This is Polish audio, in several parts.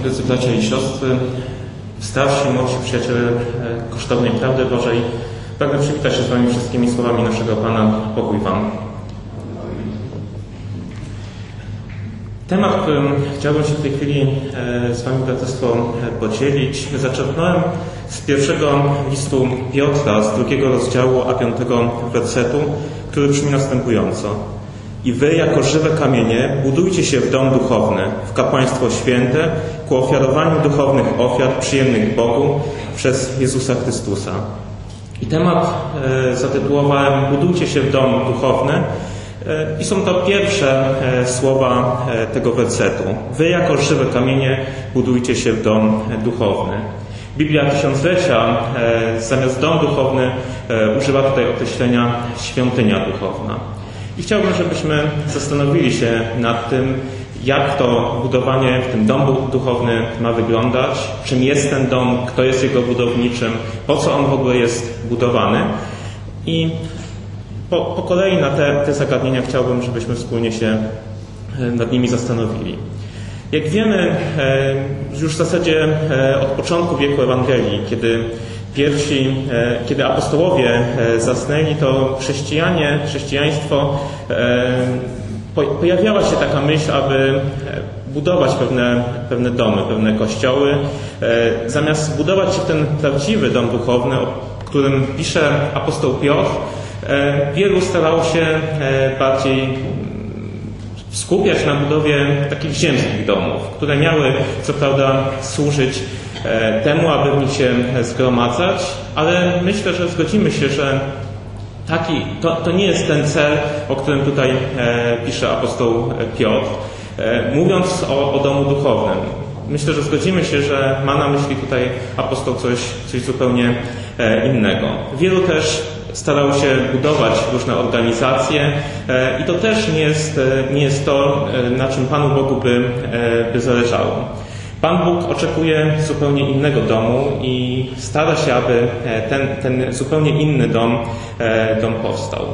Drodzy bracia i siostry, starsi i młodsi przyjaciele kosztownej prawdy Bożej, pragnę przywitać się z Wami wszystkimi słowami naszego Pana. Pokój Wam. Temat, którym chciałbym się w tej chwili z Wami, braterstwo, podzielić, zaczerpnąłem z pierwszego listu Piotra, z 2 rozdziału, a 5 wersetu, który brzmi następująco. I wy, jako żywe kamienie, budujcie się w dom duchowny, w kapłaństwo święte, ku ofiarowaniu duchownych ofiar przyjemnych Bogu przez Jezusa Chrystusa. I temat zatytułowałem Budujcie się w dom duchowny. I są to pierwsze słowa tego wersetu. Wy, jako żywe kamienie, budujcie się w dom duchowny. Biblia Tysiąclecia zamiast dom duchowny używa tutaj określenia świątynia duchowna. I chciałbym, żebyśmy zastanowili się nad tym, jak to budowanie w tym domu duchownym ma wyglądać, czym jest ten dom, kto jest jego budowniczym, po co on w ogóle jest budowany. I po kolei na te zagadnienia chciałbym, żebyśmy wspólnie się nad nimi zastanowili. Jak wiemy, już w zasadzie od początku wieku Ewangelii, kiedy apostołowie zasnęli, to chrześcijaństwo, pojawiała się taka myśl, aby budować pewne domy, pewne kościoły. Zamiast budować się ten prawdziwy dom duchowny, o którym pisze apostoł Piotr, wielu starało się bardziej skupiać na budowie takich ziemskich domów, które miały co prawda służyć temu, aby w nich się zgromadzać, ale myślę, że zgodzimy się, że to nie jest ten cel, o którym tutaj pisze apostoł Piotr, mówiąc o domu duchownym. Myślę, że zgodzimy się, że ma na myśli tutaj apostoł coś zupełnie innego. Wielu też starało się budować różne organizacje i to też nie jest to, na czym Panu Bogu by zależało. Pan Bóg oczekuje zupełnie innego domu i stara się, aby ten zupełnie inny dom powstał.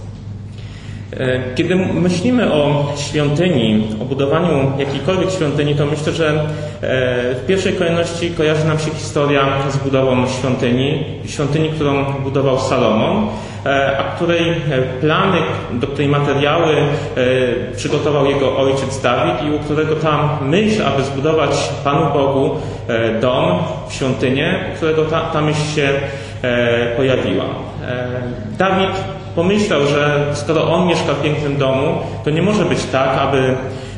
Kiedy myślimy o świątyni, o budowaniu jakiejkolwiek świątyni, to myślę, że w pierwszej kolejności kojarzy nam się historia z budową świątyni, którą budował Salomon, a której plany, do której materiały przygotował jego ojciec Dawid i u którego ta myśl, aby zbudować Panu Bogu dom, świątynię, u którego ta myśl się pojawiła. Dawid pomyślał, że skoro on mieszka w pięknym domu, to nie może być tak, aby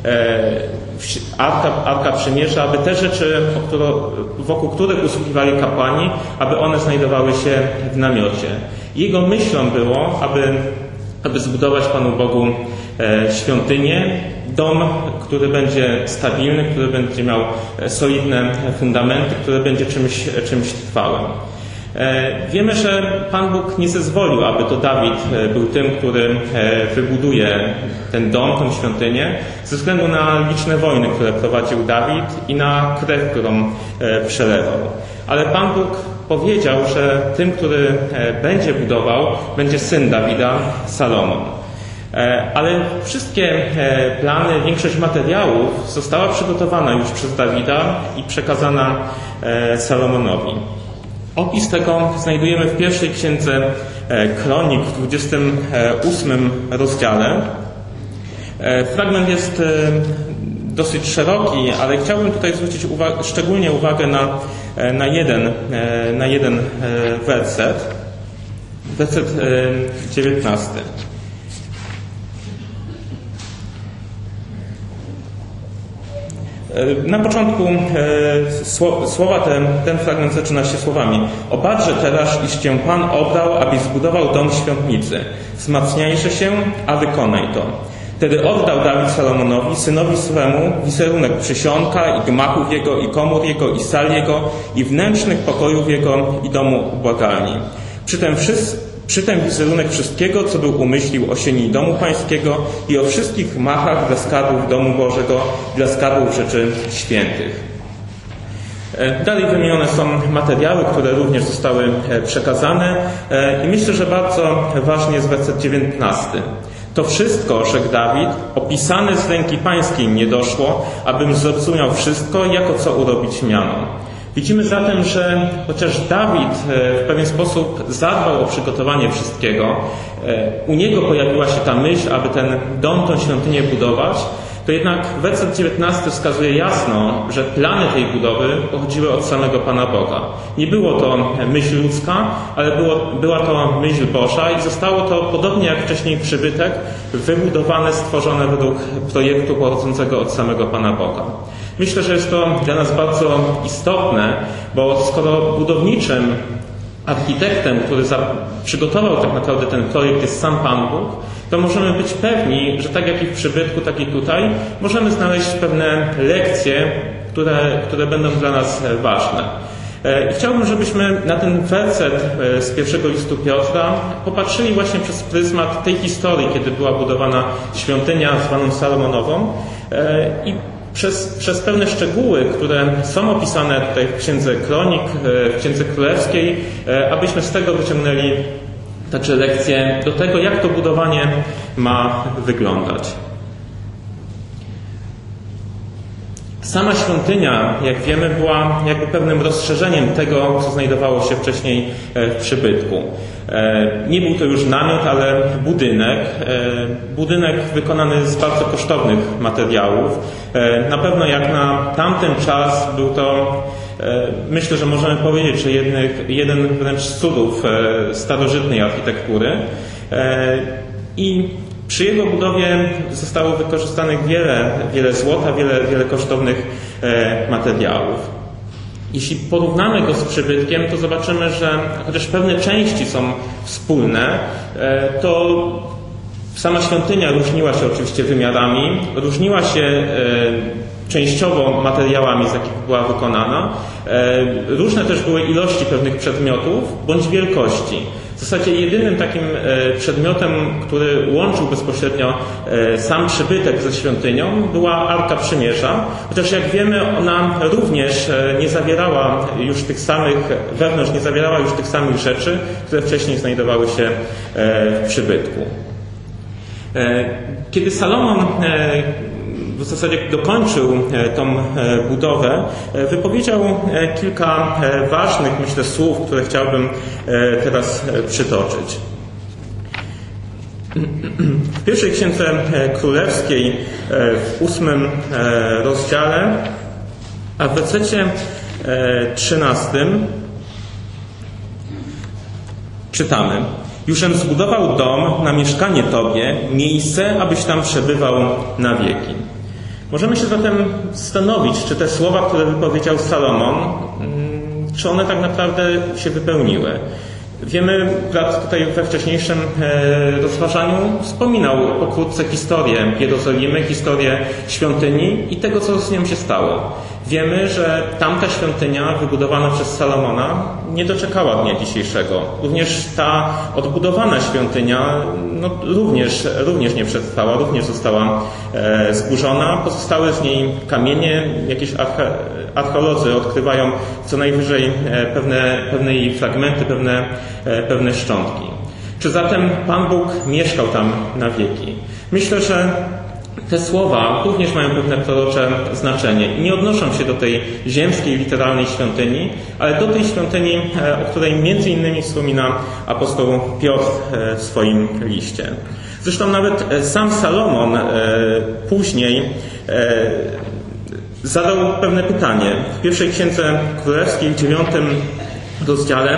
Arka Przymierza, aby te rzeczy, wokół których usługiwali kapłani, aby one znajdowały się w namiocie. Jego myślą było, aby zbudować Panu Bogu świątynię, dom, który będzie stabilny, który będzie miał solidne fundamenty, który będzie czymś trwałym. Wiemy, że Pan Bóg nie zezwolił, aby to Dawid był tym, który wybuduje ten dom, tę świątynię, ze względu na liczne wojny, które prowadził Dawid i na krew, którą przelewał. Ale Pan Bóg powiedział, że tym, który będzie budował, będzie syn Dawida, Salomon. Ale wszystkie plany, większość materiałów została przygotowana już przez Dawida i przekazana Salomonowi. Opis tego znajdujemy w pierwszej księdze Kronik w 28 rozdziale. Fragment jest dosyć szeroki, ale chciałbym tutaj zwrócić szczególnie uwagę na jeden werset. Werset 19. Na początku słowa ten fragment zaczyna się słowami: Obaczże teraz, iż Cię Pan obrał, abyś zbudował dom świątnicy. Wzmacniajże się, a wykonaj to. Wtedy oddał Dawid Salomonowi, synowi swemu, wizerunek przysionka i gmachów jego, i komór jego, i sal jego, i wnętrznych pokojów jego, i domu ubłagalni. Przytem wizerunek wszystkiego, co był umyślił o sieni domu pańskiego i o wszystkich machach dla skarbów domu Bożego, dla skarbów rzeczy świętych. Dalej wymienione są materiały, które również zostały przekazane i myślę, że bardzo ważny jest werset 19. To wszystko, rzekł Dawid, opisane z ręki pańskiej mnie doszło, abym zrozumiał wszystko, jako co urobić miano. Widzimy zatem, że chociaż Dawid w pewien sposób zadbał o przygotowanie wszystkiego, u niego pojawiła się ta myśl, aby ten dom, tą świątynię budować, to jednak werset 19 wskazuje jasno, że plany tej budowy pochodziły od samego Pana Boga. Nie było to myśl ludzka, ale była to myśl Boża i zostało to, podobnie jak wcześniej przybytek, wybudowane, stworzone według projektu pochodzącego od samego Pana Boga. Myślę, że jest to dla nas bardzo istotne, bo skoro budowniczym architektem, który przygotował tak naprawdę ten projekt, jest sam Pan Bóg, to możemy być pewni, że tak jak i w przybytku, tak i tutaj, możemy znaleźć pewne lekcje, które będą dla nas ważne. I chciałbym, żebyśmy na ten werset z pierwszego listu Piotra popatrzyli właśnie przez pryzmat tej historii, kiedy była budowana świątynia zwaną Salomonową i przez pewne szczegóły, które są opisane tutaj w Księdze Kronik, w Księdze Królewskiej, abyśmy z tego wyciągnęli także lekcje do tego, jak to budowanie ma wyglądać. Sama świątynia, jak wiemy, była jakby pewnym rozszerzeniem tego, co znajdowało się wcześniej w przybytku. Nie był to już namiot, ale budynek. Budynek wykonany z bardzo kosztownych materiałów. Na pewno jak na tamten czas był to, myślę, że możemy powiedzieć, że jeden wręcz z cudów starożytnej architektury. I przy jego budowie zostało wykorzystanych wiele złota, wiele kosztownych materiałów. Jeśli porównamy go z przybytkiem, to zobaczymy, że chociaż pewne części są wspólne, to sama świątynia różniła się oczywiście wymiarami, różniła się częściowo materiałami, z jakich była wykonana. Różne też były ilości pewnych przedmiotów bądź wielkości. W zasadzie jedynym takim przedmiotem, który łączył bezpośrednio sam przybytek ze świątynią, była Arka Przymierza, chociaż jak wiemy, ona również nie zawierała już tych samych, wewnątrz nie zawierała już tych samych rzeczy, które wcześniej znajdowały się w przybytku. Kiedy Salomon w zasadzie dokończył tą budowę, wypowiedział kilka ważnych, myślę, słów, które chciałbym teraz przytoczyć. W pierwszej Księdze Królewskiej, w 8 rozdziale, a w wersecie 13 czytamy: Jużem zbudował dom na mieszkanie Tobie, miejsce, abyś tam przebywał na wieki. Możemy się zatem zastanowić, czy te słowa, które wypowiedział Salomon, czy one tak naprawdę się wypełniły. Wiemy, brat tutaj we wcześniejszym rozważaniu wspominał pokrótce historię Jerozolimy, historię świątyni i tego, co z nią się stało. Wiemy, że tamta świątynia wybudowana przez Salomona nie doczekała dnia dzisiejszego. Również ta odbudowana świątynia również nie przetrwała, również została zburzona. Pozostały z niej kamienie, jakieś archeolodzy odkrywają co najwyżej pewne jej fragmenty, pewne szczątki. Czy zatem Pan Bóg mieszkał tam na wieki? Myślę, że te słowa również mają pewne prorocze znaczenie i nie odnoszą się do tej ziemskiej, literalnej świątyni, ale do tej świątyni, o której między innymi wspomina apostoł Piotr w swoim liście. Zresztą nawet sam Salomon później zadał pewne pytanie. W pierwszej Księdze Królewskiej, w 9 rozdziale,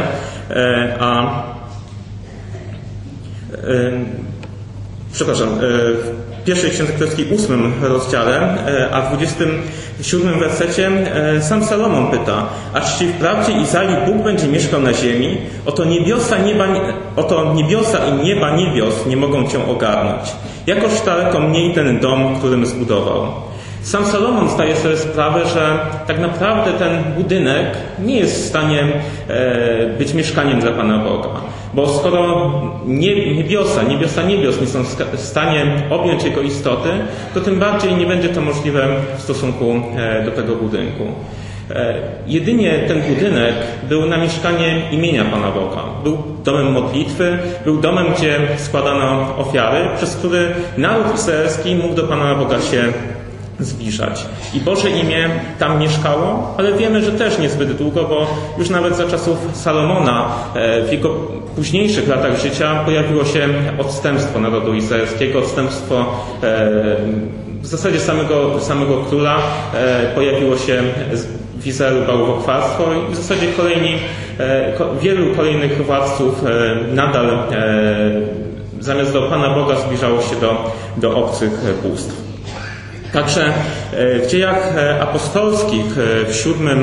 w pierwszej Księdze Królewskiej 8 rozdziale, a w 27 wersecie sam Salomon pyta: a czy wprawdzie Izraeli Bóg będzie mieszkał na ziemi? Oto niebiosa i nieba niebios nie mogą Cię ogarnąć. Jakoż daleko mniej ten dom, którym zbudował. Sam Salomon zdaje sobie sprawę, że tak naprawdę ten budynek nie jest w stanie być mieszkaniem dla Pana Boga. Bo skoro niebiosa niebios nie są w stanie objąć jego istoty, to tym bardziej nie będzie to możliwe w stosunku do tego budynku. Jedynie ten budynek był na mieszkanie imienia Pana Boga. Był domem modlitwy, był domem, gdzie składano ofiary, przez który naród izraelski mógł do Pana Boga się zbliżać. I Boże imię tam mieszkało, ale wiemy, że też niezbyt długo, bo już nawet za czasów Salomona, w jego późniejszych latach życia pojawiło się odstępstwo narodu izraelskiego, odstępstwo w zasadzie samego króla, pojawiło się w Izraelu bałwochwalstwo i w zasadzie wielu kolejnych władców nadal zamiast do Pana Boga zbliżało się do obcych bóstw. Także w dziejach apostolskich w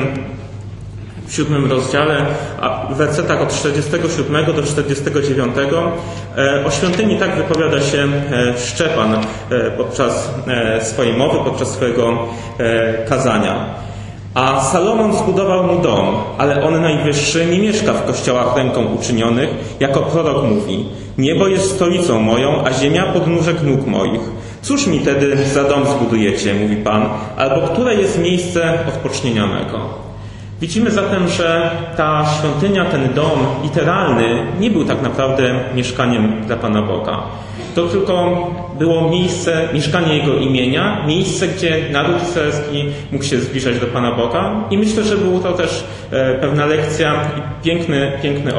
7 rozdziale, a w wersetach od 47 do 49 o świątyni tak wypowiada się Szczepan podczas swojej mowy, podczas swojego kazania. A Salomon zbudował mu dom, ale on najwyższy nie mieszka w kościołach ręką uczynionych, jako prorok mówi: niebo jest stolicą moją, a ziemia podnóżek nóg moich. Cóż mi tedy za dom zbudujecie, mówi Pan, albo które jest miejsce odpocznienia mego? Widzimy zatem, że ta świątynia, ten dom literalny nie był tak naprawdę mieszkaniem dla Pana Boga. To tylko było miejsce, mieszkanie Jego imienia, miejsce, gdzie naród izraelski mógł się zbliżać do Pana Boga i myślę, że był to też pewna lekcja i piękny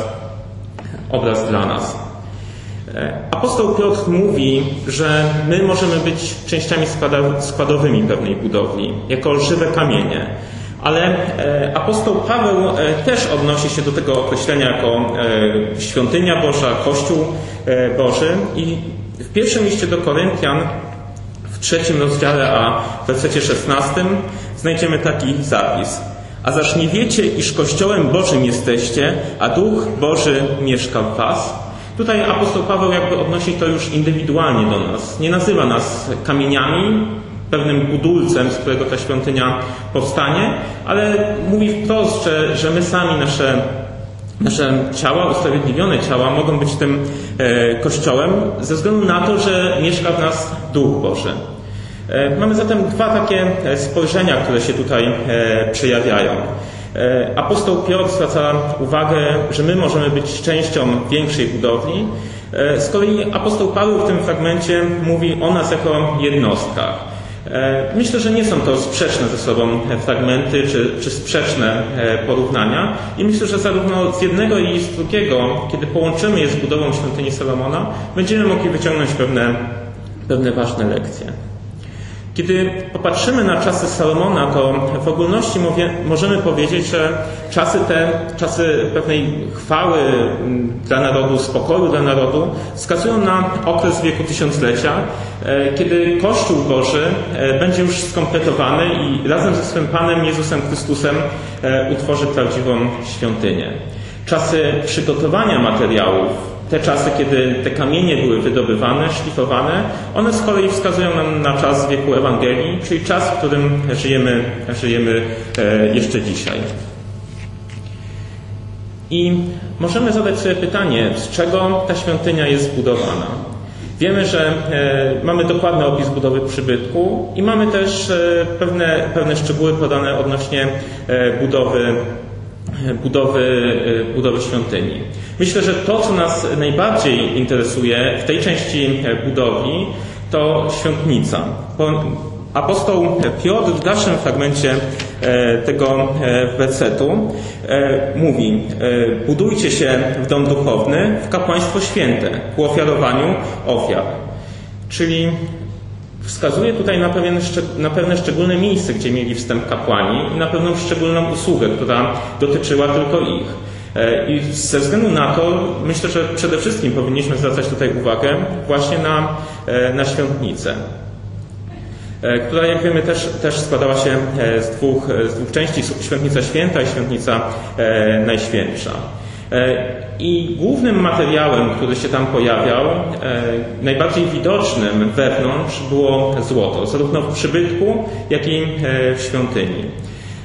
obraz dla nas. Apostoł Piotr mówi, że my możemy być częściami składowymi pewnej budowli, jako żywe kamienie. Ale apostoł Paweł też odnosi się do tego określenia jako świątynia Boża, Kościół Boży. I w pierwszym liście do Koryntian, w 3 rozdziale, a w wersecie 16 znajdziemy taki zapis. A zaś nie wiecie, iż Kościołem Bożym jesteście, a Duch Boży mieszka w was? Tutaj apostoł Paweł jakby odnosi to już indywidualnie do nas. Nie nazywa nas kamieniami, pewnym budulcem, z którego ta świątynia powstanie, ale mówi wprost, że my sami, nasze ciała, usprawiedliwione ciała mogą być tym Kościołem ze względu na to, że mieszka w nas Duch Boży. Mamy zatem dwa takie spojrzenia, które się tutaj przejawiają. Apostoł Piotr zwraca uwagę, że my możemy być częścią większej budowli. Z kolei apostoł Paweł w tym fragmencie mówi o nas jako jednostkach. Myślę, że nie są to sprzeczne ze sobą fragmenty czy sprzeczne porównania i myślę, że zarówno z jednego i z drugiego, kiedy połączymy je z budową świątyni Salomona, będziemy mogli wyciągnąć pewne ważne lekcje. Kiedy popatrzymy na czasy Salomona, to w ogólności możemy powiedzieć, że czasy pewnej chwały dla narodu, spokoju dla narodu, wskazują na okres wieku tysiąclecia, kiedy Kościół Boży będzie już skompletowany i razem ze swym Panem Jezusem Chrystusem utworzy prawdziwą świątynię. Czasy przygotowania materiałów, te czasy, kiedy te kamienie były wydobywane, szlifowane, one z kolei wskazują nam na czas wieku Ewangelii, czyli czas, w którym żyjemy jeszcze dzisiaj. I możemy zadać sobie pytanie, z czego ta świątynia jest zbudowana. Wiemy, że mamy dokładny opis budowy przybytku i mamy też pewne szczegóły podane odnośnie budowy świątyni. Myślę, że to, co nas najbardziej interesuje w tej części budowli, to świątnica. Apostoł Piotr w dalszym fragmencie tego wersetu mówi: budujcie się w dom duchowny, w kapłaństwo święte, ku ofiarowaniu ofiar. Czyli wskazuje tutaj na pewne szczególne miejsce, gdzie mieli wstęp kapłani i na pewną szczególną usługę, która dotyczyła tylko ich. I ze względu na to myślę, że przede wszystkim powinniśmy zwracać tutaj uwagę właśnie na świątnicę, która, jak wiemy, też składała się z dwóch części: świątnica święta i świątnica najświętsza. I głównym materiałem, który się tam pojawiał, najbardziej widocznym wewnątrz, było złoto, zarówno w przybytku, jak i w świątyni.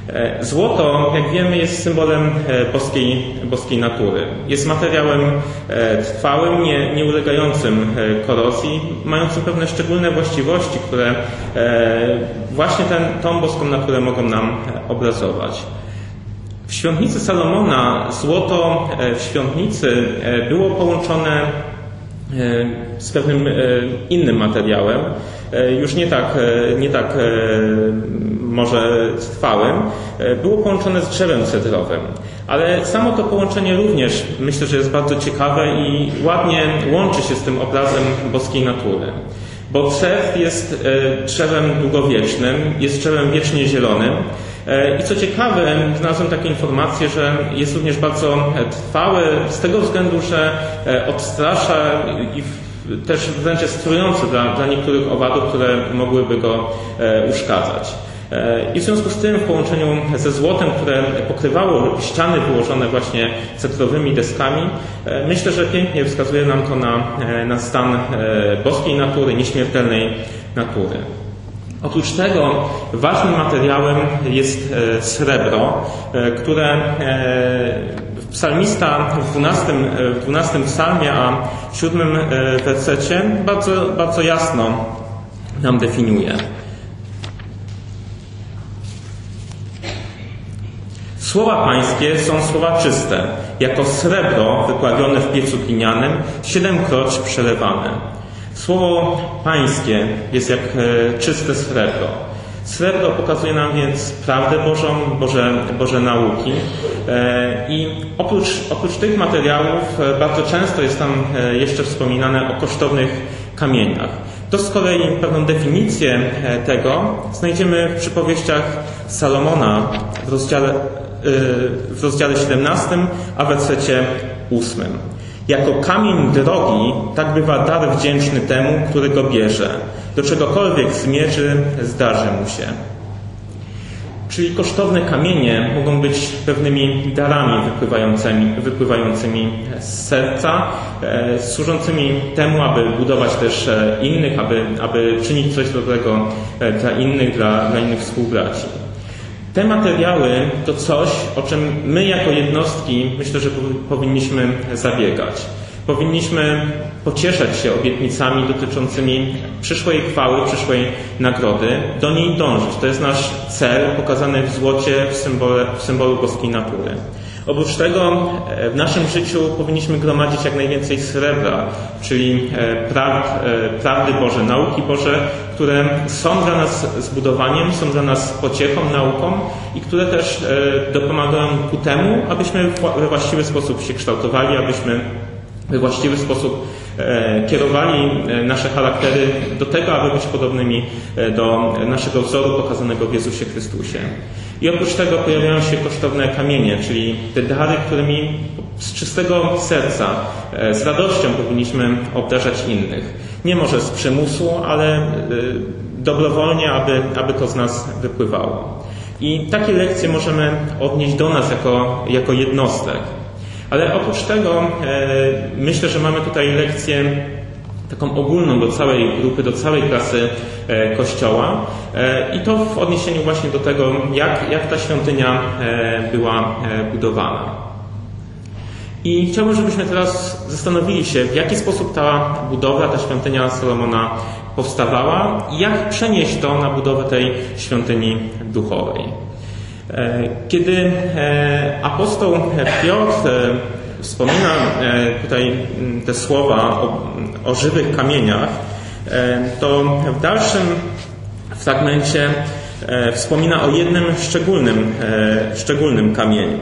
Złoto, jak wiemy, jest symbolem boskiej natury. Jest materiałem trwałym, nie ulegającym korozji, mającym pewne szczególne właściwości, które właśnie tą boską naturę mogą nam obrazować. W świątnicy Salomona złoto w świątnicy było połączone z pewnym innym materiałem, już nie tak może trwałym, było połączone z drzewem cedrowym. Ale samo to połączenie również myślę, że jest bardzo ciekawe i ładnie łączy się z tym obrazem boskiej natury. Bo cedr jest drzewem długowiecznym, jest drzewem wiecznie zielonym. I co ciekawe, znalazłem takie informacje, że jest również bardzo trwały z tego względu, że odstrasza i też wręcz jest trujący dla niektórych owadów, które mogłyby go uszkadzać. I w związku z tym w połączeniu ze złotem, które pokrywało ściany wyłożone właśnie cedrowymi deskami, myślę, że pięknie wskazuje nam to na stan boskiej natury, nieśmiertelnej natury. Oprócz tego ważnym materiałem jest srebro, które psalmista w 12 psalmie, a w 7 wersecie bardzo jasno nam definiuje. Słowa Pańskie są słowa czyste, jako srebro wypławione w piecu glinianym, 7-kroć przelewane. Słowo Pańskie jest jak czyste srebro. Srebro pokazuje nam więc prawdę Bożą, Boże nauki i oprócz tych materiałów bardzo często jest tam jeszcze wspominane o kosztownych kamieniach. To z kolei pewną definicję tego znajdziemy w przypowieściach Salomona w rozdziale 17, a w wersecie 8. Jako kamień drogi, tak bywa dar wdzięczny temu, który go bierze. Do czegokolwiek zmierzy, zdarzy mu się. Czyli kosztowne kamienie mogą być pewnymi darami wypływającymi z serca, służącymi temu, aby budować też innych, aby czynić coś dobrego dla innych współbraci. Te materiały to coś, o czym my jako jednostki myślę, że powinniśmy zabiegać. Powinniśmy pocieszać się obietnicami dotyczącymi przyszłej chwały, przyszłej nagrody, do niej dążyć. To jest nasz cel pokazany w złocie, w symbolu boskiej natury. Oprócz tego w naszym życiu powinniśmy gromadzić jak najwięcej srebra, czyli prawdy Boże, nauki Boże, które są dla nas zbudowaniem, są dla nas pociechą, nauką i które też dopomagają ku temu, abyśmy we właściwy sposób się kształtowali, abyśmy we właściwy sposób kierowali nasze charaktery do tego, aby być podobnymi do naszego wzoru pokazanego w Jezusie Chrystusie. I oprócz tego pojawiają się kosztowne kamienie, czyli te dary, którymi z czystego serca, z radością powinniśmy obdarzać innych. Nie może z przymusu, ale dobrowolnie, aby to z nas wypływało. I takie lekcje możemy odnieść do nas jako jednostek. Ale oprócz tego myślę, że mamy tutaj lekcję taką ogólną do całej grupy, do całej klasy Kościoła i to w odniesieniu właśnie do tego, jak ta świątynia była budowana. I chciałbym, żebyśmy teraz zastanowili się, w jaki sposób ta budowla, ta świątynia Salomona powstawała i jak przenieść to na budowę tej świątyni duchowej. Kiedy apostoł Piotr wspomina tutaj te słowa o żywych kamieniach, to w dalszym fragmencie wspomina o jednym szczególnym kamieniu.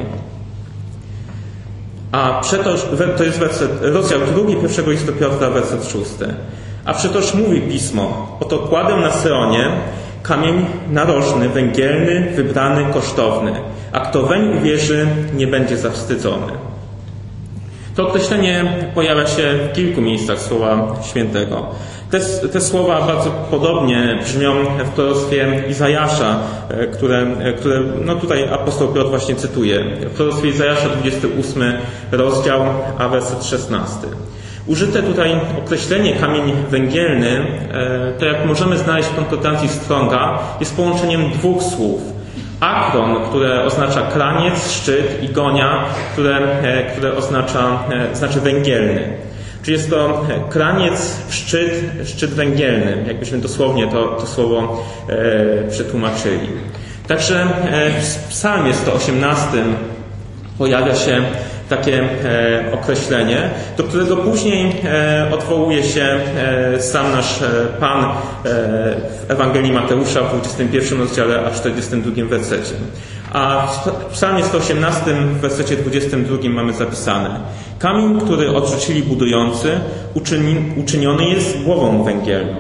A przetoż, to jest rozdział 2, 1 listu Piotra, werset 6. A przetoż mówi Pismo, oto kładę na Syonie kamień narożny, węgielny, wybrany, kosztowny, a kto weń uwierzy, nie będzie zawstydzony. To określenie pojawia się w kilku miejscach Słowa Świętego. Te słowa bardzo podobnie brzmią w proroctwie Izajasza, które tutaj apostoł Piotr właśnie cytuje. W proroctwie Izajasza 28 rozdział, a werset 16. Użyte tutaj określenie kamień węgielny, to jak możemy znaleźć w konkordancji Stronga, jest połączeniem dwóch słów. akron, które oznacza kraniec, szczyt i gonia, które znaczy węgielny. Czyli jest to kraniec, szczyt węgielny, jakbyśmy dosłownie to słowo przetłumaczyli. Także w psalmie 118 pojawia się takie określenie, do którego później odwołuje się sam nasz Pan w Ewangelii Mateusza w 21 rozdziale, a 42 wersecie. A w psalmie 118 w wersecie 22 mamy zapisane: kamień, który odrzucili budujący, uczyniony jest głową węgielną.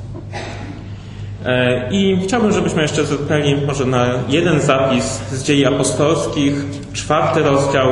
I chciałbym, żebyśmy jeszcze zerknęli może na jeden zapis z Dziei Apostolskich, 4 rozdział,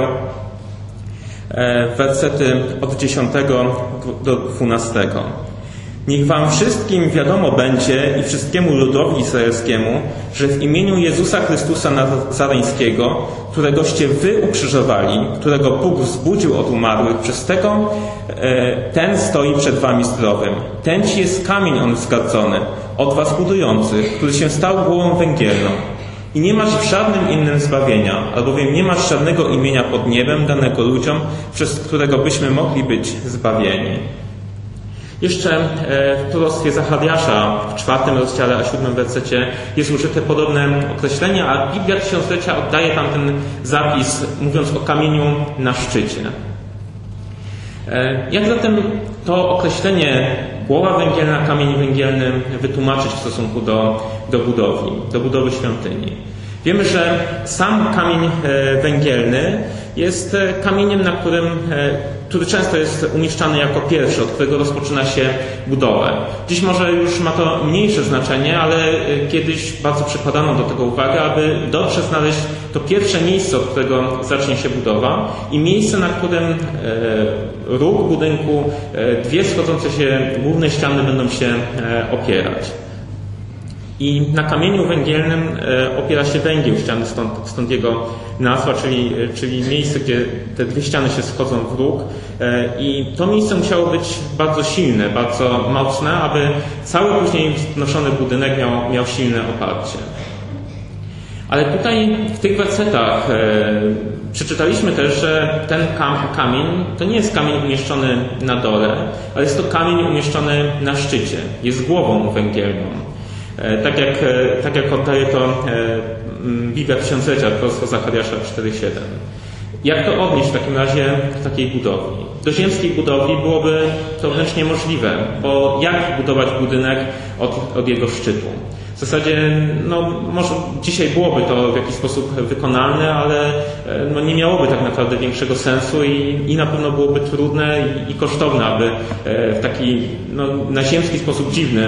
wersety od 10 do 12. Niech wam wszystkim wiadomo będzie i wszystkiemu ludowi izraelskiemu, że w imieniu Jezusa Chrystusa Nazareńskiego, któregoście wy ukrzyżowali, którego Bóg wzbudził od umarłych, przez tego ten stoi przed wami zdrowym. Ten ci jest kamień on wzgardzony od was budujących, który się stał głową węgielną. I nie masz w żadnym innym zbawienia, albowiem nie masz żadnego imienia pod niebem danego ludziom, przez którego byśmy mogli być zbawieni. Jeszcze w proroctwie Zachariasza w 4 rozdziale, a 7 wersecie jest użyte podobne określenie, a Biblia Tysiąclecia oddaje tam ten zapis, mówiąc o kamieniu na szczycie. Jak zatem to określenie głowa węgielna, kamień węgielny wytłumaczyć w stosunku do budowy świątyni? Wiemy, że sam kamień węgielny jest kamieniem, który często jest umieszczany jako pierwszy, od którego rozpoczyna się budowę. Dziś może już ma to mniejsze znaczenie, ale kiedyś bardzo przykładano do tego uwagę, aby dobrze znaleźć to pierwsze miejsce, od którego zacznie się budowa i miejsce, na którym róg budynku, dwie schodzące się główne ściany będą się opierać. I na kamieniu węgielnym opiera się węgiel ściany, stąd jego nazwa, czyli miejsce, gdzie te dwie ściany się schodzą w róg. I to miejsce musiało być bardzo silne, bardzo mocne, aby cały później wznoszony budynek miał silne oparcie. Ale tutaj w tych wersetach przeczytaliśmy też, że ten kamień to nie jest kamień umieszczony na dole, ale jest to kamień umieszczony na szczycie. Jest głową węgielną. Tak jak oddaje to Biblia Tysiąclecia, proroctwo Zachariasza 4:7. Jak to odnieść w takim razie w takiej budowli? Do ziemskiej budowli byłoby to wręcz niemożliwe, bo jak budować budynek od jego szczytu? W zasadzie, może dzisiaj byłoby to w jakiś sposób wykonalne, ale nie miałoby tak naprawdę większego sensu i na pewno byłoby trudne i kosztowne, aby w taki na ziemski sposób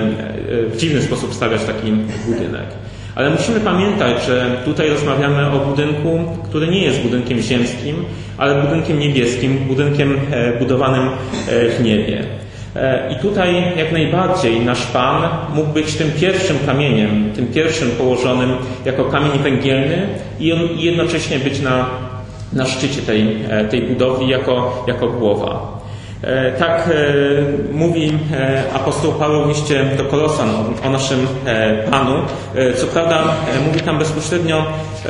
w dziwny sposób stawiać taki budynek. Ale musimy pamiętać, że tutaj rozmawiamy o budynku, który nie jest budynkiem ziemskim, ale budynkiem niebieskim, budynkiem budowanym w niebie. I tutaj jak najbardziej nasz Pan mógł być tym pierwszym kamieniem, tym pierwszym położonym jako kamień węgielny i jednocześnie być na szczycie tej budowli jako głowa. Tak mówi apostoł Paweł w liście do Kolosan o naszym Panu. Co prawda mówi tam bezpośrednio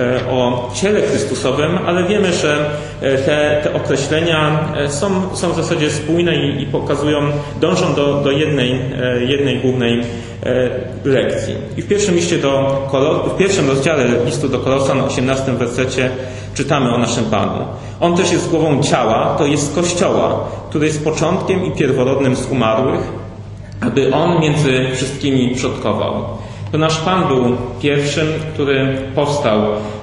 o ciele Chrystusowym, ale wiemy, że te określenia są w zasadzie spójne i dążą do jednej głównej lekcji. I w pierwszym rozdziale listu do Kolosan, 18 wersecie czytamy o naszym Panu. On też jest głową ciała, to jest Kościoła, który jest początkiem i pierworodnym z umarłych, aby On między wszystkimi przodkował. To nasz Pan był pierwszym, który powstał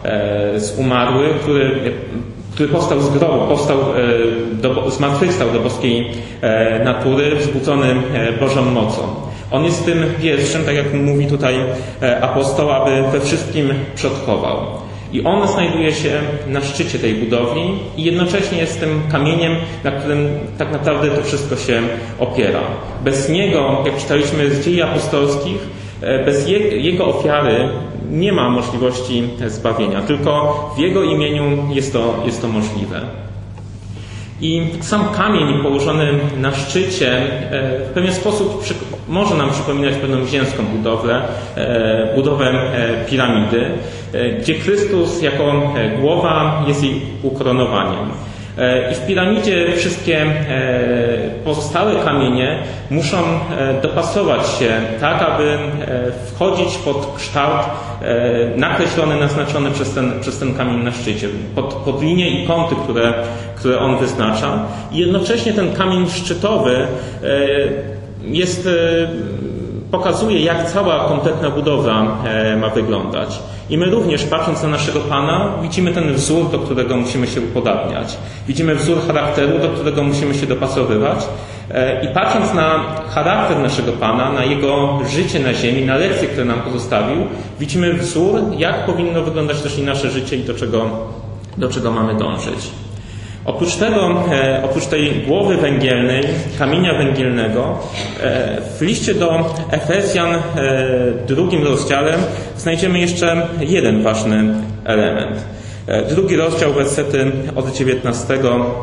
z umarłych, który powstał z grobu, zmartwychwstał do boskiej natury, wzbudzony Bożą mocą. On jest tym pierwszym, tak jak mówi tutaj apostoł, aby we wszystkim przodkował. I on znajduje się na szczycie tej budowli i jednocześnie jest tym kamieniem, na którym tak naprawdę to wszystko się opiera. Bez niego, jak czytaliśmy z Dziei Apostolskich, bez jego ofiary nie ma możliwości zbawienia. Tylko w jego imieniu jest to możliwe. I sam kamień położony na szczycie w pewien sposób może nam przypominać pewną ziemską budowę piramidy, gdzie Chrystus jako głowa jest jej ukoronowaniem. I w piramidzie wszystkie pozostałe kamienie muszą dopasować się tak, aby wchodzić pod kształt nakreślony, naznaczony przez ten kamień na szczycie, pod linie i kąty, które on wyznacza. I jednocześnie ten kamień szczytowy pokazuje, jak cała kompletna budowla ma wyglądać. I my również, patrząc na naszego Pana, widzimy ten wzór, do którego musimy się upodabniać. Widzimy wzór charakteru, do którego musimy się dopasowywać. I patrząc na charakter naszego Pana, na Jego życie na ziemi, na lekcje, które nam pozostawił, widzimy wzór, jak powinno wyglądać też i nasze życie i do czego mamy dążyć. Oprócz tego, oprócz tej głowy węgielnej, kamienia węgielnego, w liście do Efezjan w 2 rozdziale znajdziemy jeszcze jeden ważny element. 2 rozdział, wersety od 19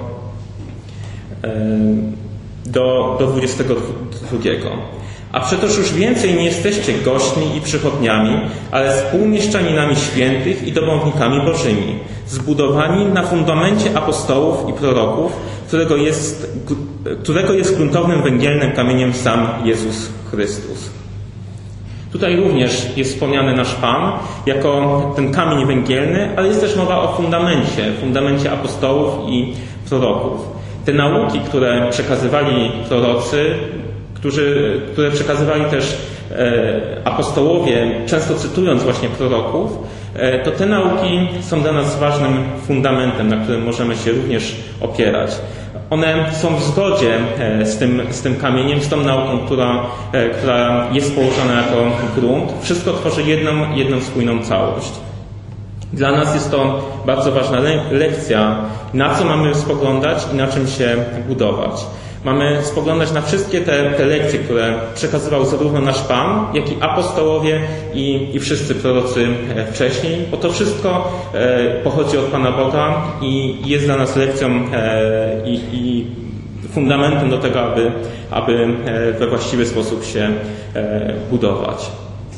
do 22. A przecież już więcej nie jesteście gośćmi i przychodniami, ale współmieszczaninami świętych i domownikami bożymi, zbudowani na fundamencie apostołów i proroków, którego jest gruntownym węgielnym kamieniem sam Jezus Chrystus. Tutaj również jest wspomniany nasz Pan jako ten kamień węgielny, ale jest też mowa o fundamencie apostołów i proroków. Te nauki, które przekazywali prorocy, które przekazywali też apostołowie, często cytując właśnie proroków, to te nauki są dla nas ważnym fundamentem, na którym możemy się również opierać. One są w zgodzie z tym kamieniem, z tą nauką, która jest położona jako grunt. Wszystko tworzy jedną spójną całość. Dla nas jest to bardzo ważna lekcja, na co mamy spoglądać i na czym się budować. Mamy spoglądać na wszystkie te lekcje, które przekazywał zarówno nasz Pan, jak i apostołowie i wszyscy prorocy wcześniej, bo to wszystko pochodzi od Pana Boga i jest dla nas lekcją i fundamentem do tego, aby we właściwy sposób się budować.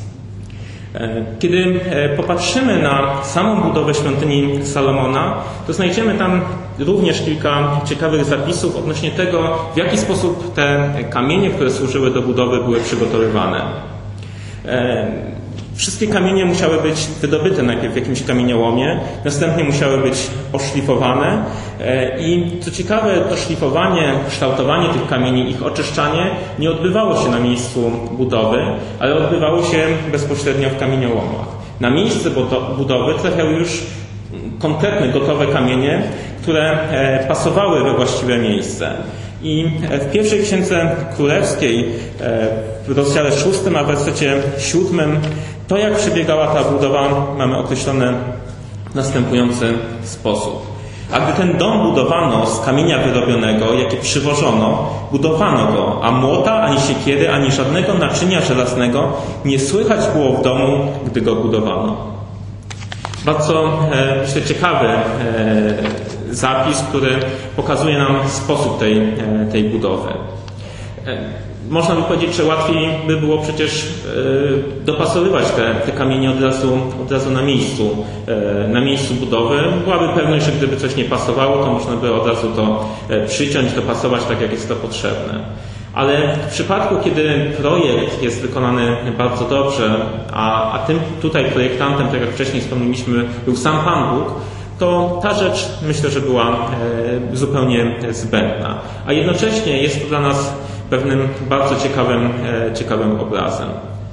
Kiedy popatrzymy na samą budowę świątyni Salomona, to znajdziemy tam również kilka ciekawych zapisów odnośnie tego, w jaki sposób te kamienie, które służyły do budowy, były przygotowywane. Wszystkie kamienie musiały być wydobyte najpierw w jakimś kamieniołomie, następnie musiały być oszlifowane i co ciekawe, to szlifowanie, kształtowanie tych kamieni, ich oczyszczanie nie odbywało się na miejscu budowy, ale odbywało się bezpośrednio w kamieniołomach. Na miejsce budowy trafiały już konkretne, gotowe kamienie, które pasowały we właściwe miejsce. I w pierwszej Księdze Królewskiej, w rozdziale 6, a w wersecie 7, to jak przebiegała ta budowa mamy określone w następujący sposób. A gdy ten dom budowano z kamienia wyrobionego, jakie przywożono, budowano go, a młota, ani siekiery, ani żadnego naczynia żelaznego nie słychać było w domu, gdy go budowano. Bardzo, myślę, ciekawy zapis, który pokazuje nam sposób tej budowy. Można by powiedzieć, że łatwiej by było przecież dopasowywać te kamienie od razu na miejscu budowy. Byłaby pewność, że gdyby coś nie pasowało, to można by od razu to przyciąć, dopasować tak, jak jest to potrzebne. Ale w przypadku, kiedy projekt jest wykonany bardzo dobrze, a tym tutaj projektantem, tak jak wcześniej wspomnieliśmy, był sam Pan Bóg, to ta rzecz myślę, że była zupełnie zbędna. A jednocześnie jest to dla nas pewnym bardzo ciekawym obrazem.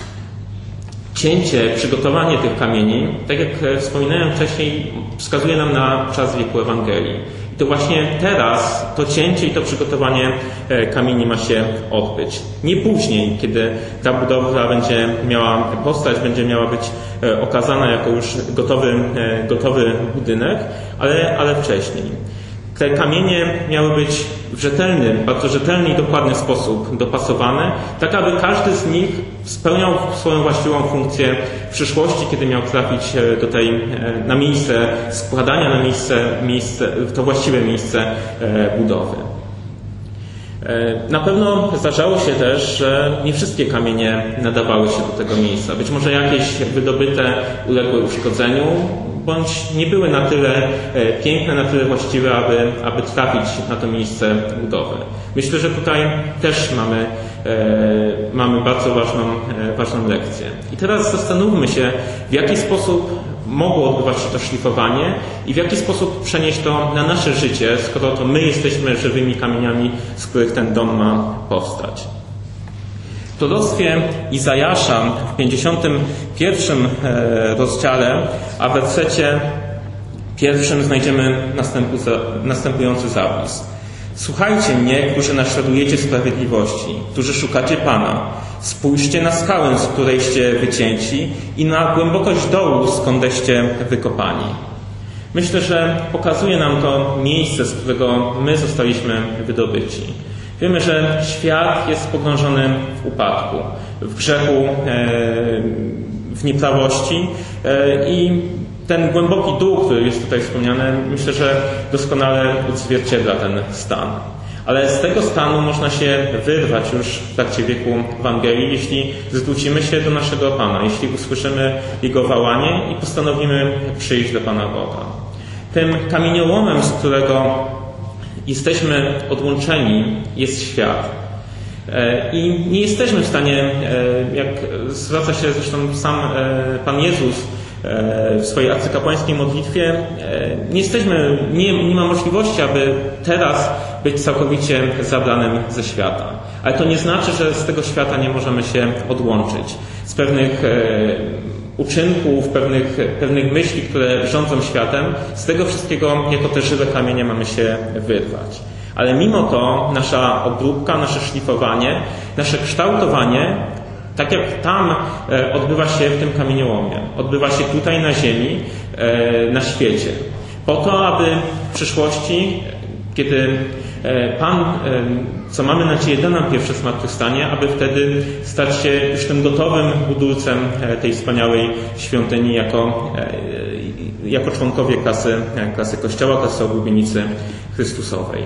Cięcie, przygotowanie tych kamieni, tak jak wspominałem wcześniej, wskazuje nam na czas wieku Ewangelii. I to właśnie teraz to cięcie i to przygotowanie kamieni ma się odbyć. Nie później, kiedy ta budowla będzie miała powstać, będzie miała być okazana jako już gotowy budynek, ale wcześniej. Te kamienie miały być w bardzo rzetelny i dokładny sposób dopasowane, tak aby każdy z nich spełniał swoją właściwą funkcję w przyszłości, kiedy miał trafić na miejsce składania, w to właściwe miejsce budowy. Na pewno zdarzało się też, że nie wszystkie kamienie nadawały się do tego miejsca. Być może jakieś wydobyte uległy uszkodzeniu, bądź nie były na tyle piękne, na tyle właściwe, aby trafić na to miejsce budowy. Myślę, że tutaj też mamy bardzo ważną lekcję. I teraz zastanówmy się, w jaki sposób mogło odbywać się to szlifowanie i w jaki sposób przenieść to na nasze życie, skoro to my jesteśmy żywymi kamieniami, z których ten dom ma powstać. W proroctwie Izajasza w 51 rozdziale, a w wersecie 1 znajdziemy następujący zapis. Słuchajcie mnie, którzy naśladujecie sprawiedliwości, którzy szukacie Pana. Spójrzcie na skałę, z którejście wycięci i na głębokość dołu, skądeście wykopani. Myślę, że pokazuje nam to miejsce, z którego my zostaliśmy wydobyci. Wiemy, że świat jest pogrążony w upadku, w grzechu, w nieprawości i ten głęboki dół, który jest tutaj wspomniany, myślę, że doskonale odzwierciedla ten stan. Ale z tego stanu można się wyrwać już w trakcie wieku Ewangelii, jeśli zwrócimy się do naszego Pana, jeśli usłyszymy Jego wołanie i postanowimy przyjść do Pana Boga. Tym kamieniołomem, z którego jesteśmy odłączeni, jest świat. I nie jesteśmy w stanie, jak zwraca się zresztą sam Pan Jezus w swojej arcykapłańskiej modlitwie, nie ma możliwości, aby teraz być całkowicie zabranym ze świata. Ale to nie znaczy, że z tego świata nie możemy się odłączyć. Z pewnych uczynków, pewnych myśli, które rządzą światem, z tego wszystkiego jako te żywe kamienie mamy się wyrwać. Ale mimo to nasza obróbka, nasze szlifowanie, nasze kształtowanie, tak jak tam odbywa się w tym kamieniołomie, odbywa się tutaj na ziemi, na świecie. Po to, aby w przyszłości, kiedy Pan, co mamy nadzieję, da nam pierwsze zmartwychwstanie, aby wtedy stać się już tym gotowym budulcem tej wspaniałej świątyni jako członkowie klasy Kościoła, klasy oblubienicy Chrystusowej.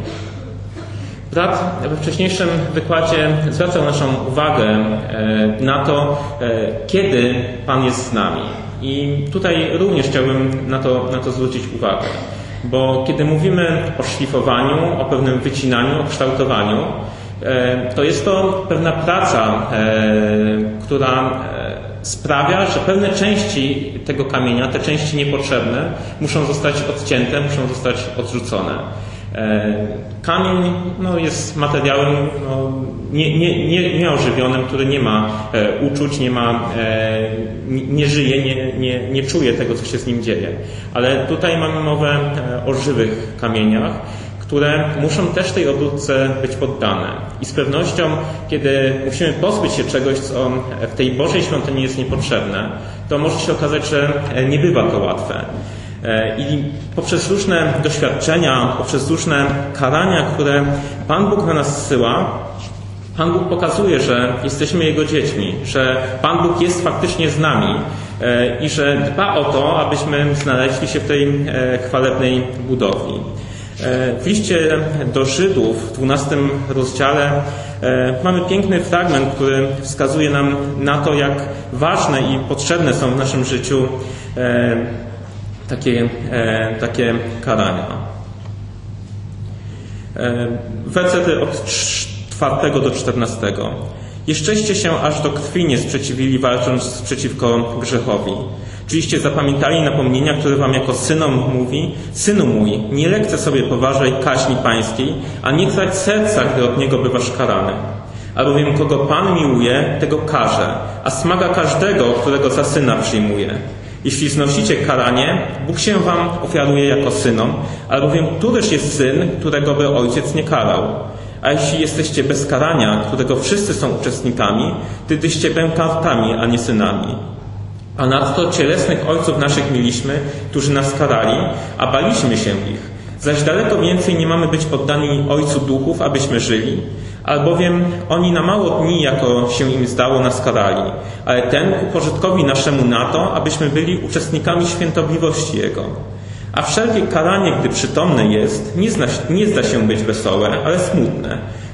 Brat we wcześniejszym wykładzie zwracał naszą uwagę na to, kiedy Pan jest z nami. I tutaj również chciałbym na to zwrócić uwagę. Bo kiedy mówimy o szlifowaniu, o pewnym wycinaniu, o kształtowaniu, to jest to pewna praca, która sprawia, że pewne części tego kamienia, te części niepotrzebne, muszą zostać odcięte, muszą zostać odrzucone. Kamień jest materiałem nieożywionym, który nie ma uczuć, nie żyje, nie czuje tego, co się z nim dzieje. Ale tutaj mamy mowę o żywych kamieniach, które muszą też tej obróbce być poddane. I z pewnością, kiedy musimy pozbyć się czegoś, co w tej Bożej świątyni jest niepotrzebne, to może się okazać, że nie bywa to łatwe. I poprzez różne doświadczenia, poprzez różne karania, które Pan Bóg na nas zsyła, Pan Bóg pokazuje, że jesteśmy Jego dziećmi, że Pan Bóg jest faktycznie z nami i że dba o to, abyśmy znaleźli się w tej chwalebnej budowli. W liście do Żydów w 12 rozdziale mamy piękny fragment, który wskazuje nam na to, jak ważne i potrzebne są w naszym życiu takie karania. Wersety od 4 do 14. Jeszczeście się aż do krwi nie sprzeciwili, walcząc przeciwko grzechowi. Czyliście zapamiętali napomnienia, które wam jako synom mówi: Synu mój, nie lekce sobie poważaj kaźni pańskiej, a nie trać serca, gdy od niego bywasz karany. Albowiem kogo Pan miłuje, tego karze, a smaga każdego, którego za syna przyjmuje. Jeśli znosicie karanie, Bóg się wam ofiaruje jako synom, albowiem któryż jest syn, którego by ojciec nie karał? A jeśli jesteście bez karania, którego wszyscy są uczestnikami, tydyście bękartami, a nie synami. A nadto cielesnych ojców naszych mieliśmy, którzy nas karali, a baliśmy się ich. Zaś daleko więcej nie mamy być poddani Ojcu duchów, abyśmy żyli, albowiem oni na mało dni, jako się im zdało, nas karali, ale ten ku pożytkowi naszemu na to, abyśmy byli uczestnikami świętobliwości Jego. A wszelkie karanie, gdy przytomne jest, nie zda się być wesołe, ale smutne.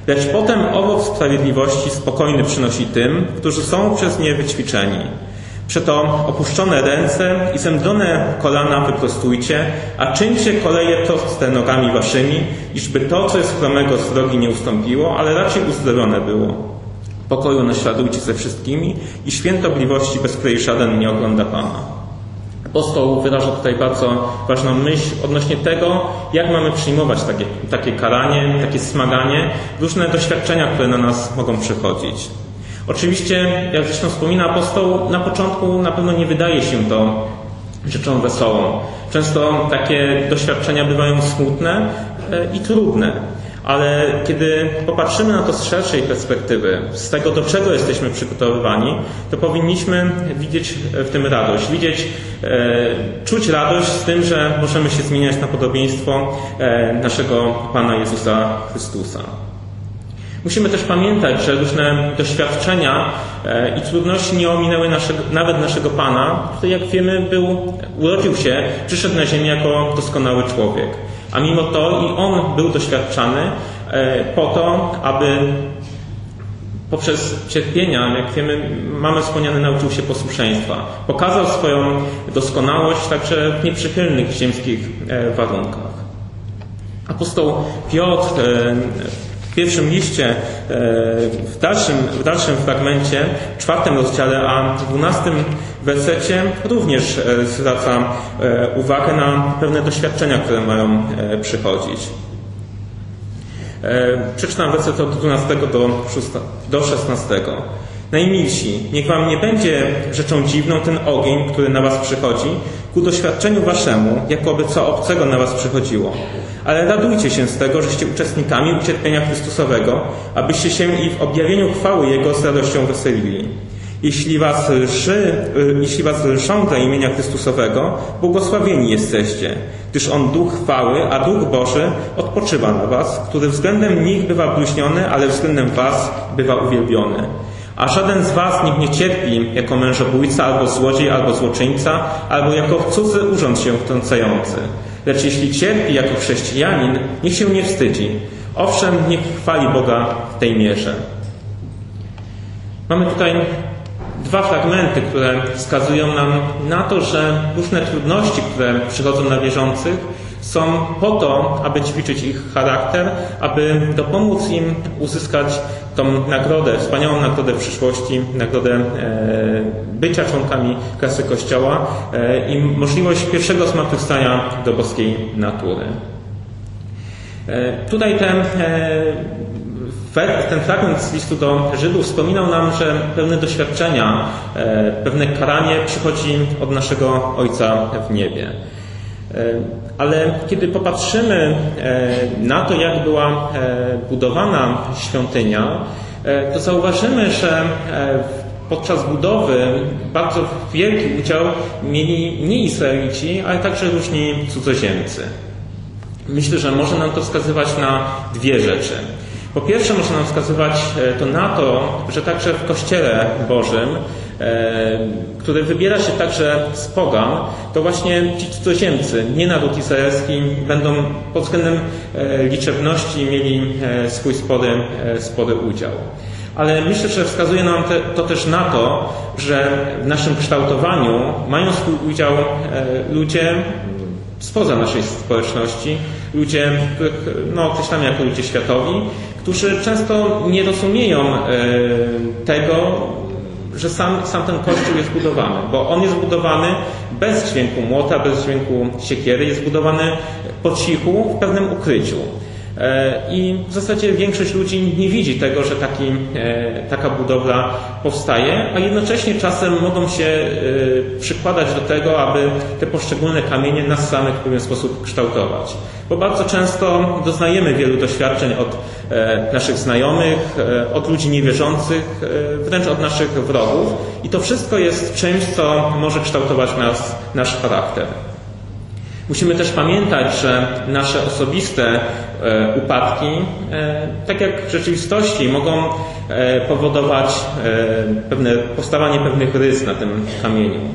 Lecz potem owoc sprawiedliwości spokojny przynosi tym, którzy są przez nie wyćwiczeni. Przeto opuszczone ręce i zemdlone kolana wyprostujcie, a czyńcie koleje proste nogami waszymi, iżby to, co jest chromego z drogi, nie ustąpiło, ale raczej uzdrowione było. Pokoju naśladujcie ze wszystkimi i świętobliwości, bez której żaden nie ogląda Pana. Apostoł wyraża tutaj bardzo ważną myśl odnośnie tego, jak mamy przyjmować takie karanie, takie smaganie, różne doświadczenia, które na nas mogą przychodzić. Oczywiście, jak zresztą wspomina apostoł, na początku na pewno nie wydaje się to rzeczą wesołą. Często takie doświadczenia bywają smutne i trudne. Ale kiedy popatrzymy na to z szerszej perspektywy, z tego, do czego jesteśmy przygotowywani, to powinniśmy widzieć w tym radość, czuć radość z tym, że możemy się zmieniać na podobieństwo naszego Pana Jezusa Chrystusa. Musimy też pamiętać, że różne doświadczenia i trudności nie ominęły nawet naszego Pana, który, jak wiemy, urodził się, przyszedł na ziemię jako doskonały człowiek. A mimo to i On był doświadczany po to, aby poprzez cierpienia, jak wiemy, mamy wspomniane, nauczył się posłuszeństwa. Pokazał swoją doskonałość także w nieprzychylnych ziemskich warunkach. Apostoł Piotr w pierwszym liście, w dalszym fragmencie, 4 rozdziale, a 12 wersecie również zwraca uwagę na pewne doświadczenia, które mają przychodzić. Przeczytam werset od 12 do 16. Najmilsi, niech wam nie będzie rzeczą dziwną ten ogień, który na was przychodzi, ku doświadczeniu waszemu, jakoby co obcego na was przychodziło. Ale radujcie się z tego, żeście uczestnikami ucierpienia Chrystusowego, abyście się i w objawieniu chwały Jego z radością weselili. Jeśli was lżą dla imienia Chrystusowego, błogosławieni jesteście, gdyż On Duch chwały, a Duch Boży odpoczywa na was, który względem nich bywa bluźniony, ale względem was bywa uwielbiony. A żaden z was niech nie cierpi jako mężobójca, albo złodziej, albo złoczyńca, albo jako cudzy urząd się wtrącający. Lecz jeśli cierpi jako chrześcijanin, niech się nie wstydzi. Owszem, niech chwali Boga w tej mierze. Mamy tutaj 2 fragmenty, które wskazują nam na to, że różne trudności, które przychodzą na wierzących, są po to, aby ćwiczyć ich charakter, aby dopomóc im uzyskać tą nagrodę, wspaniałą nagrodę w przyszłości, nagrodę bycia członkami klasy Kościoła i możliwość pierwszego zmartwychwstania do boskiej natury. Tutaj ten fragment z listu do Żydów wspominał nam, że pewne doświadczenia, pewne karanie przychodzi od naszego Ojca w niebie. Ale kiedy popatrzymy na to, jak była budowana świątynia, to zauważymy, że podczas budowy bardzo wielki udział mieli nie Izraelici, ale także różni cudzoziemcy. Myślę, że może nam to wskazywać na 2 rzeczy. Po pierwsze, może nam wskazywać to na to, że także w Kościele Bożym, który wybiera się także z pogan, to właśnie ci cudzoziemcy, nie naród izraelski, będą pod względem liczebności mieli swój spory udział. Ale myślę, że wskazuje nam to też na to, że w naszym kształtowaniu mają swój udział ludzie spoza naszej społeczności, ludzie, których określamy jako ludzie światowi, którzy często nie rozumieją tego, że sam ten Kościół jest budowany, bo on jest budowany bez dźwięku młota, bez dźwięku siekiery, jest budowany po cichu, w pewnym ukryciu. I w zasadzie większość ludzi nie widzi tego, że taka budowla powstaje, a jednocześnie czasem mogą się przykładać do tego, aby te poszczególne kamienie nas samych w pewien sposób kształtować. Bo bardzo często doznajemy wielu doświadczeń od naszych znajomych, od ludzi niewierzących, wręcz od naszych wrogów i to wszystko jest czymś, co może kształtować nasz charakter. Musimy też pamiętać, że nasze osobiste upadki, tak jak w rzeczywistości, mogą powodować powstawanie pewnych rys na tym kamieniu.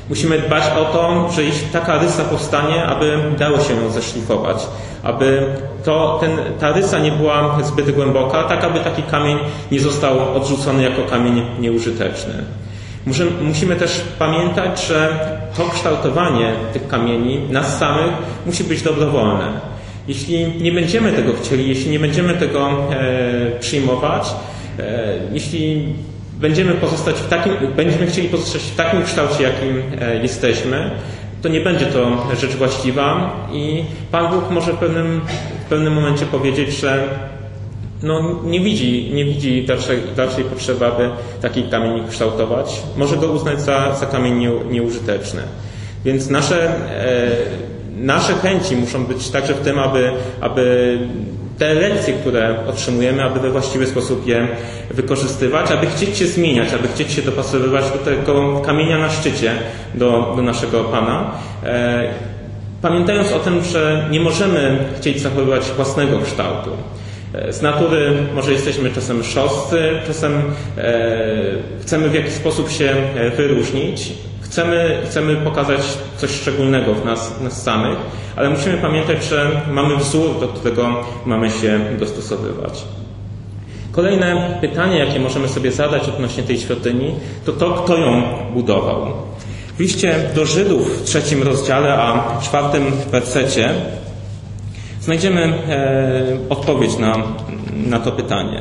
Musimy dbać o to, że jeśli taka rysa powstanie, aby dało się ją zeszlifować, aby ta rysa nie była zbyt głęboka, tak aby taki kamień nie został odrzucony jako kamień nieużyteczny. Musimy też pamiętać, że to kształtowanie tych kamieni, nas samych, musi być dobrowolne. Jeśli nie będziemy tego chcieli, jeśli nie będziemy tego przyjmować, jeśli będziemy chcieli pozostać w takim kształcie, jakim jesteśmy, to nie będzie to rzecz właściwa i Pan Bóg może w pewnym momencie powiedzieć, że nie widzi dalszej potrzeby, aby taki kamień kształtować. Może go uznać za kamień nieużyteczny. Więc nasze chęci muszą być także w tym, aby te lekcje, które otrzymujemy, aby we właściwy sposób je wykorzystywać, aby chcieć się zmieniać, aby chcieć się dopasowywać do tego kamienia na szczycie, do naszego Pana. Pamiętając o tym, że nie możemy chcieć zachowywać własnego kształtu. Z natury może jesteśmy czasem szorstcy, czasem chcemy w jakiś sposób się wyróżnić, chcemy pokazać coś szczególnego w nas samych, ale musimy pamiętać, że mamy wzór, do którego mamy się dostosowywać. Kolejne pytanie, jakie możemy sobie zadać odnośnie tej świątyni, to kto ją budował. W liście do Żydów w 3 rozdziale, a 4 wersecie znajdziemy odpowiedź na to pytanie.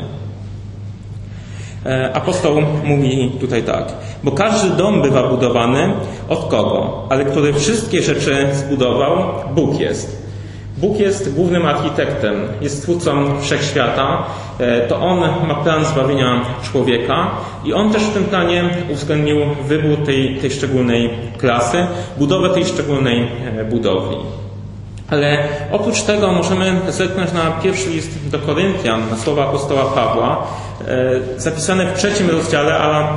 Apostoł mówi tutaj tak. Bo każdy dom bywa budowany od kogo? Ale który wszystkie rzeczy zbudował, Bóg jest. Bóg jest głównym architektem, jest twórcą wszechświata. To On ma plan zbawienia człowieka i On też w tym planie uwzględnił wybór tej szczególnej klasy, budowę tej szczególnej budowli. Ale oprócz tego możemy zerknąć na pierwszy list do Koryntian, na słowa apostoła Pawła, zapisane w 3 rozdziale, a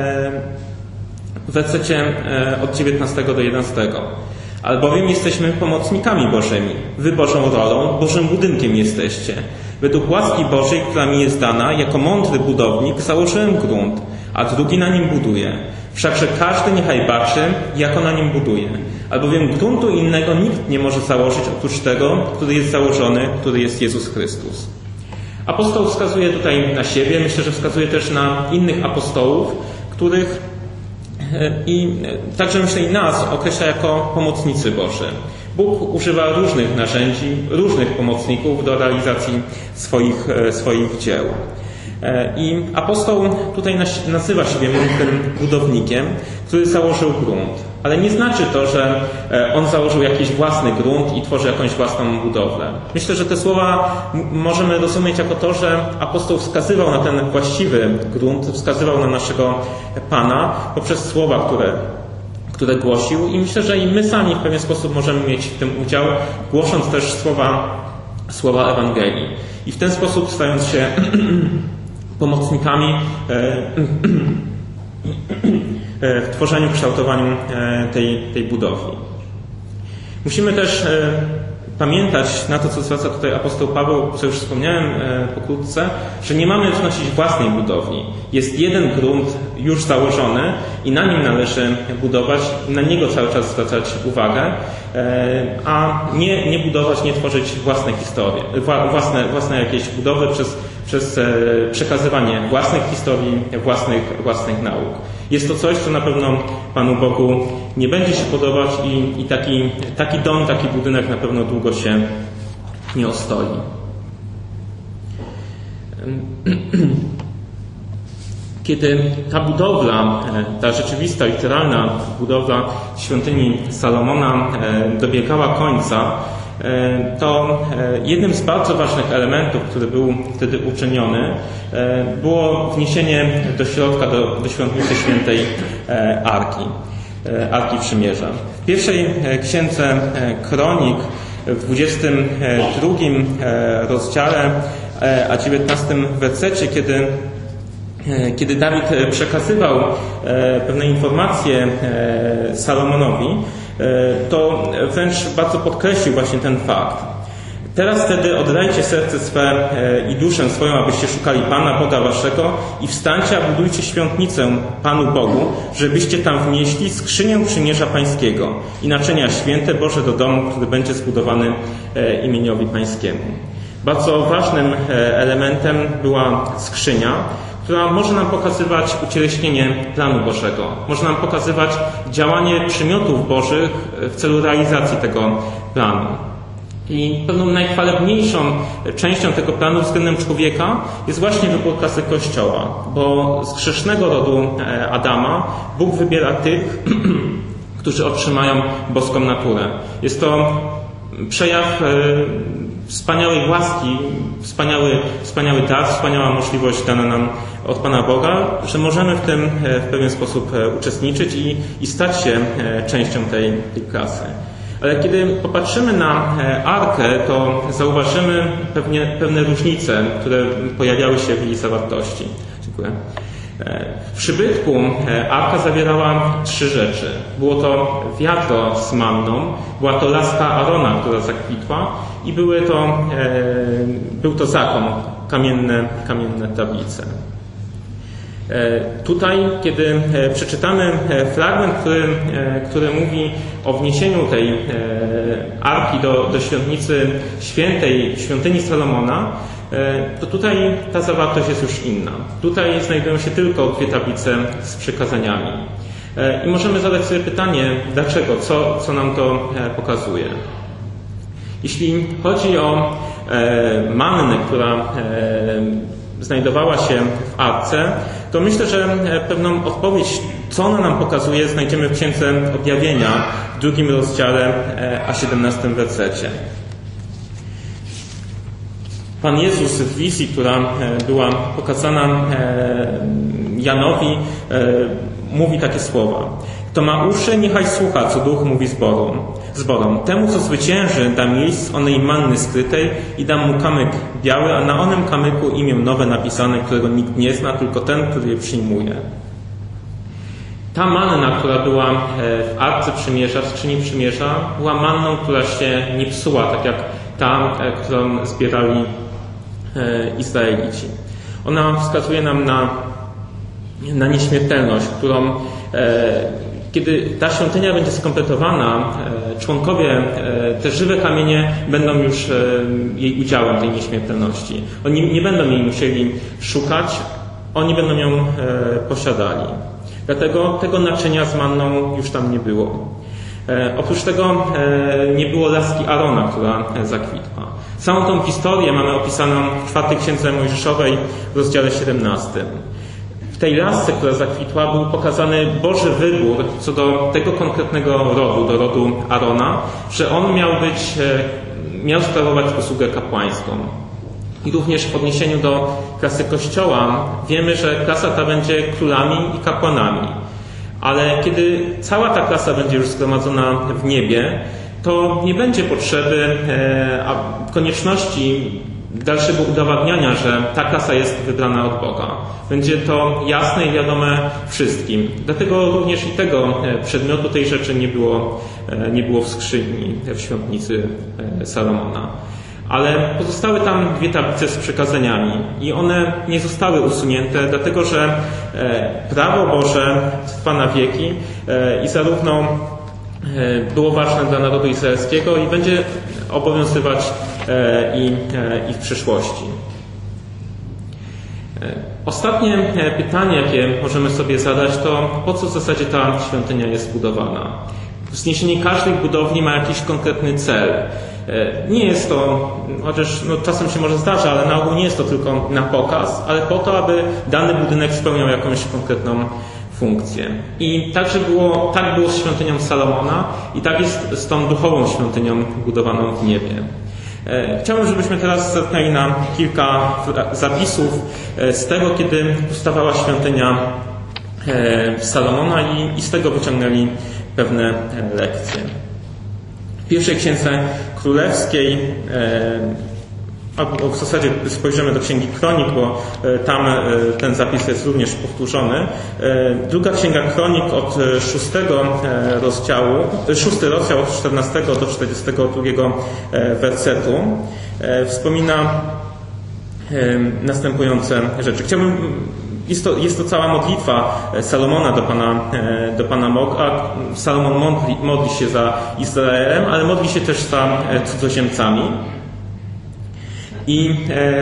w wersecie od 19 do 11. Albowiem jesteśmy pomocnikami Bożymi, wy Bożą rolą, Bożym budynkiem jesteście. Według łaski Bożej, która mi jest dana, jako mądry budownik założyłem grunt, a drugi na nim buduje. Wszakże każdy niechaj baczy, jako na nim buduje. Albowiem gruntu innego nikt nie może założyć oprócz tego, który jest założony, który jest Jezus Chrystus. Apostoł wskazuje tutaj na siebie, myślę, że wskazuje też na innych apostołów, których i także myślę i nas określa jako pomocnicy Boży. Bóg używa różnych narzędzi, różnych pomocników do realizacji swoich dzieł. I apostoł tutaj nazywa siebie mądrym budownikiem, który założył grunt. Ale nie znaczy to, że on założył jakiś własny grunt i tworzy jakąś własną budowlę. Myślę, że te słowa możemy rozumieć jako to, że apostoł wskazywał na ten właściwy grunt, wskazywał na naszego Pana poprzez słowa, które głosił i myślę, że i my sami w pewien sposób możemy mieć w tym udział, głosząc też słowa Ewangelii. I w ten sposób stając się pomocnikami w tworzeniu, kształtowaniu tej budowli. Musimy też pamiętać na to, co zwraca tutaj apostoł Paweł, co już wspomniałem pokrótce, że nie mamy wnosić własnej budowli. Jest jeden grunt już założony i na nim należy budować, na niego cały czas zwracać uwagę, a nie budować, nie tworzyć własne historie, własne jakieś budowy przez przekazywanie własnych historii, własnych nauk. Jest to coś, co na pewno Panu Bogu nie będzie się podobać i taki dom, taki budynek na pewno długo się nie ostoi. Kiedy ta budowla, ta rzeczywista, literalna budowla świątyni Salomona dobiegała końca, to jednym z bardzo ważnych elementów, który był wtedy uczyniony, było wniesienie do środka, do świątnicy świętej Arki Przymierza. W pierwszej księdze Kronik, w 22 rozdziale, a 19 wersecie, kiedy Dawid przekazywał pewne informacje Salomonowi, to wręcz bardzo podkreślił właśnie ten fakt. Teraz wtedy oddajcie serce swe i duszę swoją, abyście szukali Pana Boga waszego i wstańcie, a budujcie świątnicę Panu Bogu, żebyście tam wnieśli skrzynię przymierza Pańskiego i naczynia święte Boże do domu, który będzie zbudowany imieniowi Pańskiemu. Bardzo ważnym elementem była skrzynia, która może nam pokazywać ucieleśnienie planu Bożego. Może nam pokazywać działanie przymiotów Bożych w celu realizacji tego planu. I pewną najchwalebniejszą częścią tego planu względem człowieka jest właśnie wybór klasy Kościoła, bo z grzesznego rodu Adama Bóg wybiera tych, którzy otrzymają boską naturę. Jest to przejaw wspaniałej łaski, wspaniały dar, wspaniała możliwość dana nam od Pana Boga, że możemy w tym w pewien sposób uczestniczyć i stać się częścią tej klasy. Ale kiedy popatrzymy na Arkę, to zauważymy pewne różnice, które pojawiały się w jej zawartości. Dziękuję. W przybytku Arka zawierała 3 rzeczy. Było to wiadro z manną, była to laska Arona, która zakwitła i był to zakon, kamienne tablice. Tutaj, kiedy przeczytamy fragment, który mówi o wniesieniu tej arki do świątnicy świętej, świątyni Salomona, to tutaj ta zawartość jest już inna. Tutaj znajdują się tylko 2 tablice z przykazaniami. I możemy zadać sobie pytanie, dlaczego, co nam to pokazuje. Jeśli chodzi o mannę, która znajdowała się w Arce, to myślę, że pewną odpowiedź, co ona nam pokazuje, znajdziemy w Księdze Objawienia w 2 rozdziale, a 17 wersecie. Pan Jezus w wizji, która była pokazana Janowi, mówi takie słowa. Kto ma uszy, niechaj słucha, co Duch mówi zborom. Temu, co zwycięży, dam jeść z onej manny skrytej i dam mu kamyk biały, a na onym kamyku imię nowe napisane, którego nikt nie zna, tylko ten, który je przyjmuje. Ta manna, która była w Arce Przymierza, w skrzyni Przymierza, była manną, która się nie psuła, tak jak ta, którą zbierali Izraelici. Ona wskazuje nam na nieśmiertelność, którą kiedy ta świątynia będzie skompletowana, członkowie, te żywe kamienie będą już jej udziałem, tej nieśmiertelności. Oni nie będą jej musieli szukać, oni będą ją posiadali. Dlatego tego naczynia z manną już tam nie było. Oprócz tego nie było laski Arona, która zakwitła. Całą tą historię mamy opisaną w 4 Księdze Mojżeszowej w rozdziale 17. W tej lasce, która zakwitła, był pokazany Boży wybór co do tego konkretnego rodu, do rodu Arona, że on miał sprawować usługę kapłańską. I również w odniesieniu do klasy Kościoła wiemy, że klasa ta będzie królami i kapłanami. Ale kiedy cała ta klasa będzie już zgromadzona w niebie, to nie będzie potrzeby, a konieczności dalszego udowadniania, że ta klasa jest wybrana od Boga. Będzie to jasne i wiadome wszystkim. Dlatego również i tego przedmiotu, tej rzeczy nie było w skrzyni w świątnicy Salomona. Ale pozostały tam 2 tablice z przykazaniami i one nie zostały usunięte, dlatego że prawo Boże trwa na wieki i zarówno było ważne dla narodu izraelskiego i będzie obowiązywać i w przyszłości. Ostatnie pytanie, jakie możemy sobie zadać, to po co w zasadzie ta świątynia jest budowana? Wzniesienie każdej budowli ma jakiś konkretny cel. Nie jest to, chociaż czasem się może zdarza, ale na ogół nie jest to tylko na pokaz, ale po to, aby dany budynek spełniał jakąś konkretną funkcję. I tak było z świątynią Salomona i tak jest z tą duchową świątynią budowaną w niebie. Chciałbym, żebyśmy teraz zerknęli na kilka zapisów z tego, kiedy powstawała świątynia Salomona i z tego wyciągnęli pewne lekcje. W pierwszej Księdze Królewskiej albo w zasadzie spojrzymy do Księgi Kronik, bo tam ten zapis jest również powtórzony. Druga Księga Kronik od 6 rozdział od 14 do 42 wersetu wspomina następujące rzeczy. Jest to cała modlitwa Salomona do Pana Boga. Salomon modli się za Izraelem, ale modli się też za cudzoziemcami. I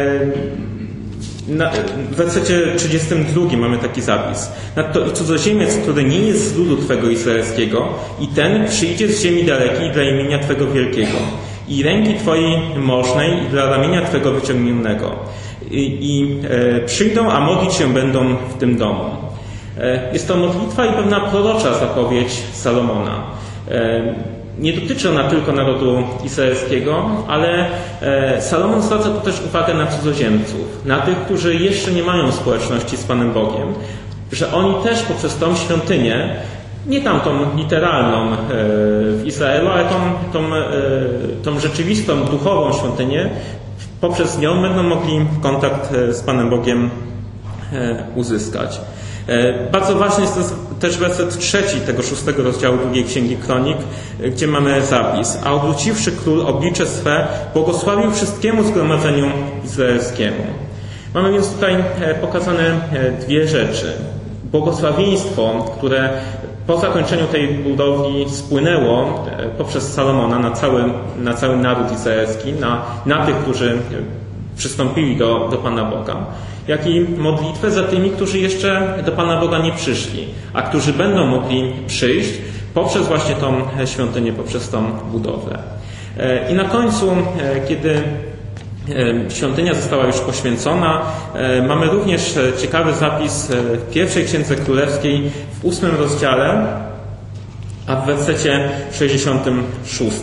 w wersecie 32 mamy taki zapis. Nadto i cudzoziemiec, który nie jest z ludu Twego izraelskiego, i ten przyjdzie z ziemi dalekiej dla imienia Twego wielkiego, i ręki Twojej możnej, i dla ramienia Twego wyciągniętego. Przyjdą, a modlić się będą w tym domu. Jest to modlitwa i pewna prorocza zapowiedź Salomona. Nie dotyczy ona tylko narodu izraelskiego, ale Salomon zwraca tu też uwagę na cudzoziemców, na tych, którzy jeszcze nie mają społeczności z Panem Bogiem, że oni też poprzez tą świątynię, nie tamtą literalną w Izraelu, ale tą rzeczywistą, duchową świątynię, poprzez nią będą mogli kontakt z Panem Bogiem uzyskać. Bardzo ważny jest też werset 3 tego 6 rozdziału drugiej Księgi Kronik, gdzie mamy zapis: a obróciwszy król oblicze swe, błogosławił wszystkiemu zgromadzeniu izraelskiemu. Mamy więc tutaj pokazane dwie rzeczy. Błogosławieństwo, które po zakończeniu tej budowli spłynęło poprzez Salomona na cały naród izraelski, na tych, którzy przystąpili do Pana Boga, jak i modlitwę za tymi, którzy jeszcze do Pana Boga nie przyszli, a którzy będą mogli przyjść poprzez właśnie tą świątynię, poprzez tą budowę. I na końcu, kiedy świątynia została już poświęcona, mamy również ciekawy zapis w pierwszej Księdze Królewskiej w 8 rozdziale, a w wersecie 66.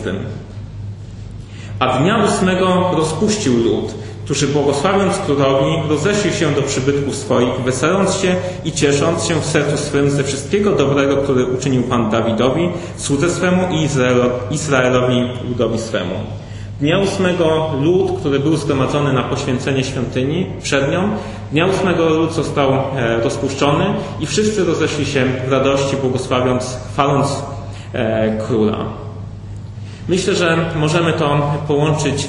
A dnia 8 rozpuścił lud, którzy błogosławiąc królowi rozeszli się do przybytków swoich, weseląc się i ciesząc się w sercu swym ze wszystkiego dobrego, który uczynił Pan Dawidowi, słudze swemu i Izraelowi, ludowi swemu. Dnia 8 lud, który był zgromadzony na poświęcenie świątyni przed nią, dnia 8 lud został rozpuszczony i wszyscy rozeszli się w radości, błogosławiąc, chwaląc króla. Myślę, że możemy to połączyć,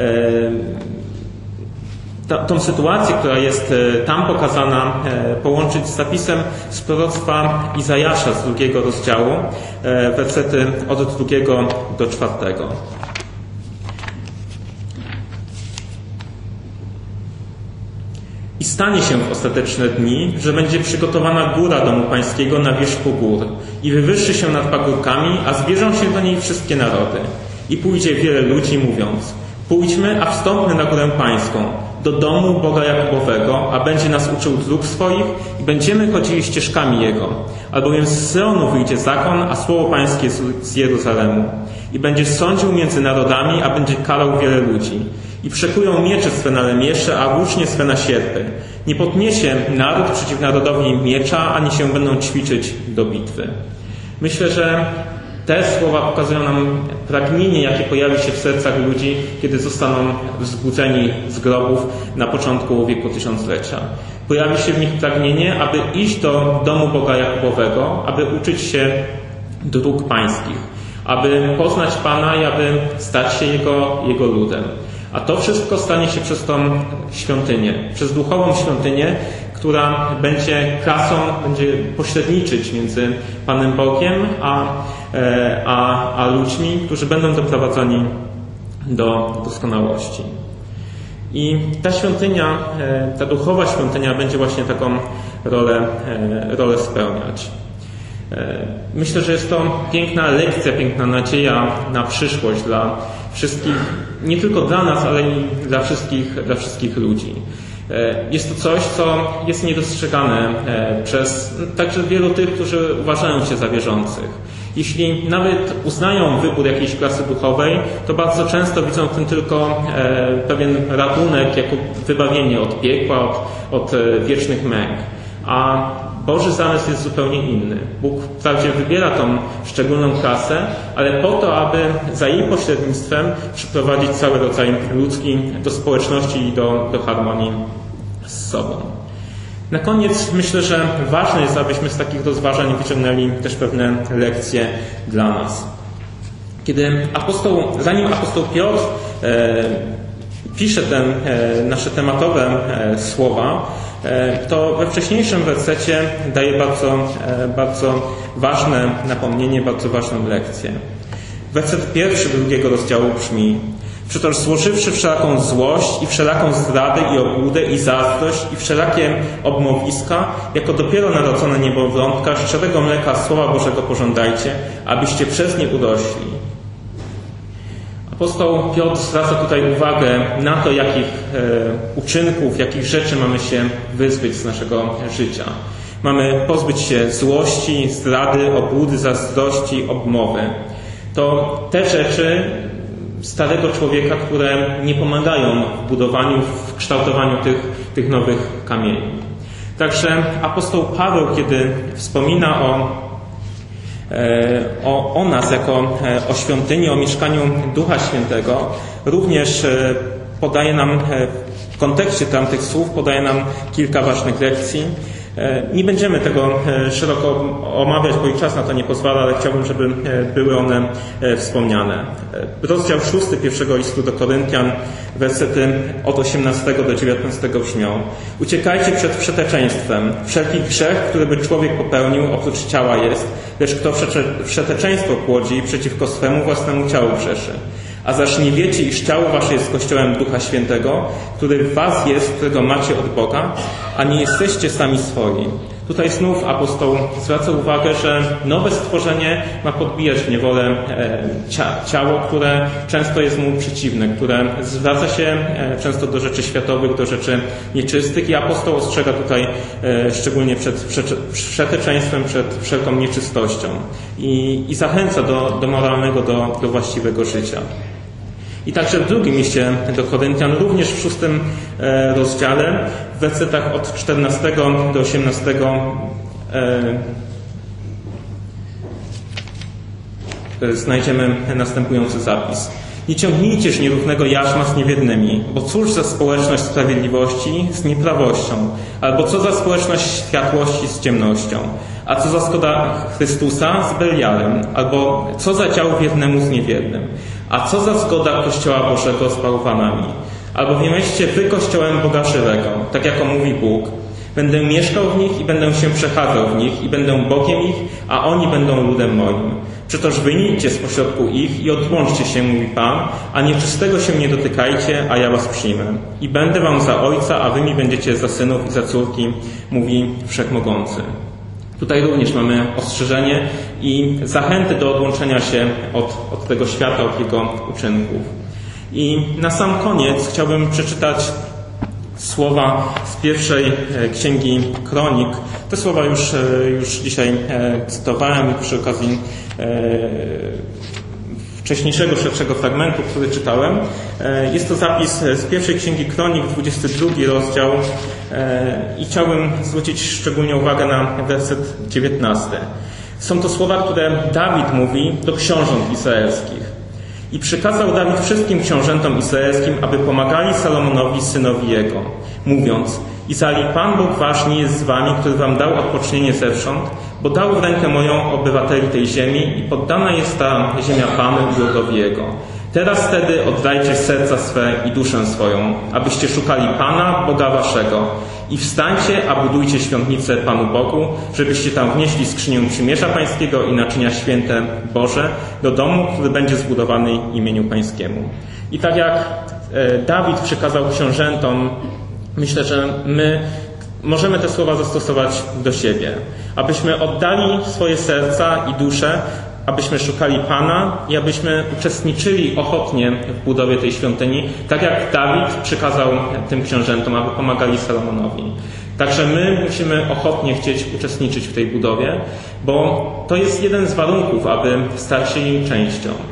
tą sytuację, która jest tam pokazana, połączyć z zapisem z proroctwa Izajasza z 2 rozdziału, wersety od 2 do 4. I stanie się w ostateczne dni, że będzie przygotowana góra domu pańskiego na wierzchu gór i wywyższy się nad pagórkami, a zbierzą się do niej wszystkie narody. I pójdzie wiele ludzi, mówiąc: pójdźmy, a wstąpmy na górę pańską, do domu Boga Jakubowego, a będzie nas uczył dróg swoich i będziemy chodzili ścieżkami Jego. Albowiem z Syonu wyjdzie zakon, a słowo pańskie z Jeruzalemu. I będzie sądził między narodami, a będzie karał wiele ludzi. I przekują miecze swe na lemiesze, a włócznie swe na sierpy. Nie podniesie naród przeciw narodowi miecza, ani się będą ćwiczyć do bitwy. Myślę, że te słowa pokazują nam pragnienie, jakie pojawi się w sercach ludzi, kiedy zostaną wzbudzeni z grobów na początku wieku tysiąclecia. Pojawi się w nich pragnienie, aby iść do domu Boga Jakubowego, aby uczyć się dróg pańskich, aby poznać Pana i aby stać się Jego ludem. A to wszystko stanie się przez tą świątynię, przez duchową świątynię, która będzie klasą, będzie pośredniczyć między Panem Bogiem a ludźmi, którzy będą doprowadzeni do doskonałości. I ta świątynia, ta duchowa świątynia będzie właśnie taką rolę spełniać. Myślę, że jest to piękna lekcja, piękna nadzieja na przyszłość dla wszystkich, nie tylko dla nas, ale i dla wszystkich ludzi. Jest to coś, co jest niedostrzegane przez także wielu tych, którzy uważają się za wierzących. Jeśli nawet uznają wybór jakiejś klasy duchowej, to bardzo często widzą w tym tylko pewien ratunek, jako wybawienie od piekła, od wiecznych męk. A Boży zamysł jest zupełnie inny. Bóg wprawdzie wybiera tą szczególną klasę, ale po to, aby za jej pośrednictwem przyprowadzić cały rodzaj ludzki do społeczności i do harmonii z sobą. Na koniec myślę, że ważne jest, abyśmy z takich rozważań wyciągnęli też pewne lekcje dla nas. Zanim apostoł Piotr pisze te nasze tematowe słowa, to we wcześniejszym wersecie daje bardzo ważne napomnienie, bardzo ważną lekcję. Werset 1 2 rozdziału brzmi: Przetoż złożywszy wszelaką złość i wszelaką zdradę i obłudę i zazdrość i wszelakie obmowiska, jako dopiero narodzone niemowlątka, szczerego mleka Słowa Bożego pożądajcie, abyście przez nie urośli. Apostoł Piotr zwraca tutaj uwagę na to, jakich uczynków, jakich rzeczy mamy się wyzbyć z naszego życia. Mamy pozbyć się złości, zdrady, obłudy, zazdrości, obmowy. To te rzeczy starego człowieka, które nie pomagają w budowaniu, w kształtowaniu tych nowych kamieni. Także apostoł Paweł, kiedy wspomina o nas jako o świątyni, o mieszkaniu Ducha Świętego, również podaje nam w kontekście tamtych słów, podaje nam kilka ważnych lekcji. Nie będziemy tego szeroko omawiać, bo i czas na to nie pozwala, ale chciałbym, żeby były one wspomniane. Rozdział 6 pierwszego listu do Koryntian, wersety od 18 do 19 brzmią: Uciekajcie przed wszeteczeństwem. Wszelki grzech, który by człowiek popełnił, oprócz ciała jest, lecz kto wszeteczeństwo płodzi, przeciwko swemu własnemu ciału grzeszy. A zaś nie wiecie, iż ciało wasze jest Kościołem Ducha Świętego, który w was jest, którego macie od Boga, a nie jesteście sami swoi. Tutaj znów apostoł zwraca uwagę, że nowe stworzenie ma podbijać w niewolę ciało, które często jest mu przeciwne, które zwraca się często do rzeczy światowych, do rzeczy nieczystych i apostoł ostrzega tutaj szczególnie przed wszeteczeństwem, przed wszelką nieczystością i zachęca do moralnego, do właściwego życia. I także w drugim liście do Koryntian, również w 6 rozdziale, w wersetach od 14 do 18 znajdziemy następujący zapis. Nie ciągnijcież nierównego jarzma z niewiernymi, bo cóż za społeczność sprawiedliwości z nieprawością, albo co za społeczność światłości z ciemnością, a co za zgoda Chrystusa z Belialem, albo co za dział wiernemu z niewiernym, a co za zgoda Kościoła Bożego z bałwanami. Albowiem jesteście wy Kościołem Boga żywego, tak jako mówi Bóg. Będę mieszkał w nich i będę się przechadzał w nich i będę Bogiem ich, a oni będą ludem moim. Przetoż wyjdźcie z pośrodku ich i odłączcie się, mówi Pan, a nieczystego się nie dotykajcie, a ja was przyjmę. I będę wam za ojca, a wy mi będziecie za synów i za córki, mówi Wszechmogący. Tutaj również mamy ostrzeżenie i zachęty do odłączenia się od tego świata, od jego uczynków. I na sam koniec chciałbym przeczytać słowa z pierwszej księgi Kronik. Te słowa już dzisiaj cytowałem przy okazji wcześniejszego, szerszego fragmentu, który czytałem. Jest to zapis z pierwszej księgi Kronik, 22 rozdział i chciałbym zwrócić szczególnie uwagę na werset 19. Są to słowa, które Dawid mówi do książąt izraelskich. I przykazał Dawid wszystkim książętom izraelskim, aby pomagali Salomonowi, synowi jego, mówiąc: Izali, Pan Bóg wasz nie jest z wami, który wam dał odpocznienie zewsząd, bo dał w rękę moją obywateli tej ziemi i poddana jest ta ziemia Panu i ludowi jego. Teraz wtedy oddajcie serca swe i duszę swoją, abyście szukali Pana, Boga waszego. I wstańcie, a budujcie świątnicę Panu Bogu, żebyście tam wnieśli skrzynię przymierza Pańskiego i naczynia święte Boże do domu, który będzie zbudowany imieniu Pańskiemu. I tak jak Dawid przekazał książętom, myślę, że my możemy te słowa zastosować do siebie. Abyśmy oddali swoje serca i dusze, abyśmy szukali Pana i abyśmy uczestniczyli ochotnie w budowie tej świątyni, tak jak Dawid przykazał tym książętom, aby pomagali Salomonowi. Także my musimy ochotnie chcieć uczestniczyć w tej budowie, bo to jest jeden z warunków, aby stać się jej częścią.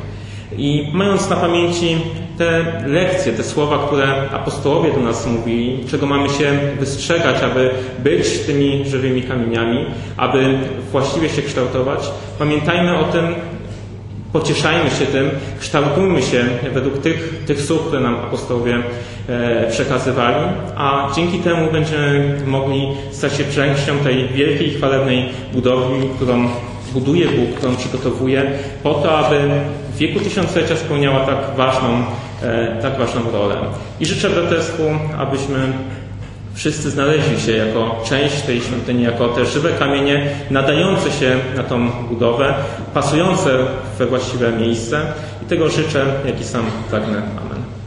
I mając na pamięci te lekcje, te słowa, które apostołowie do nas mówili, czego mamy się wystrzegać, aby być tymi żywymi kamieniami, aby właściwie się kształtować, pamiętajmy o tym, pocieszajmy się tym, kształtujmy się według tych słów, które nam apostołowie przekazywali, a dzięki temu będziemy mogli stać się częścią tej wielkiej, chwalebnej budowli, którą buduje Bóg, którą przygotowuje po to, aby w wieku tysiąclecia spełniała tak ważną rolę. I życzę braterstwu, abyśmy wszyscy znaleźli się jako część tej świątyni, jako te żywe kamienie nadające się na tą budowę, pasujące we właściwe miejsce. I tego życzę, jak i sam pragnę. Amen.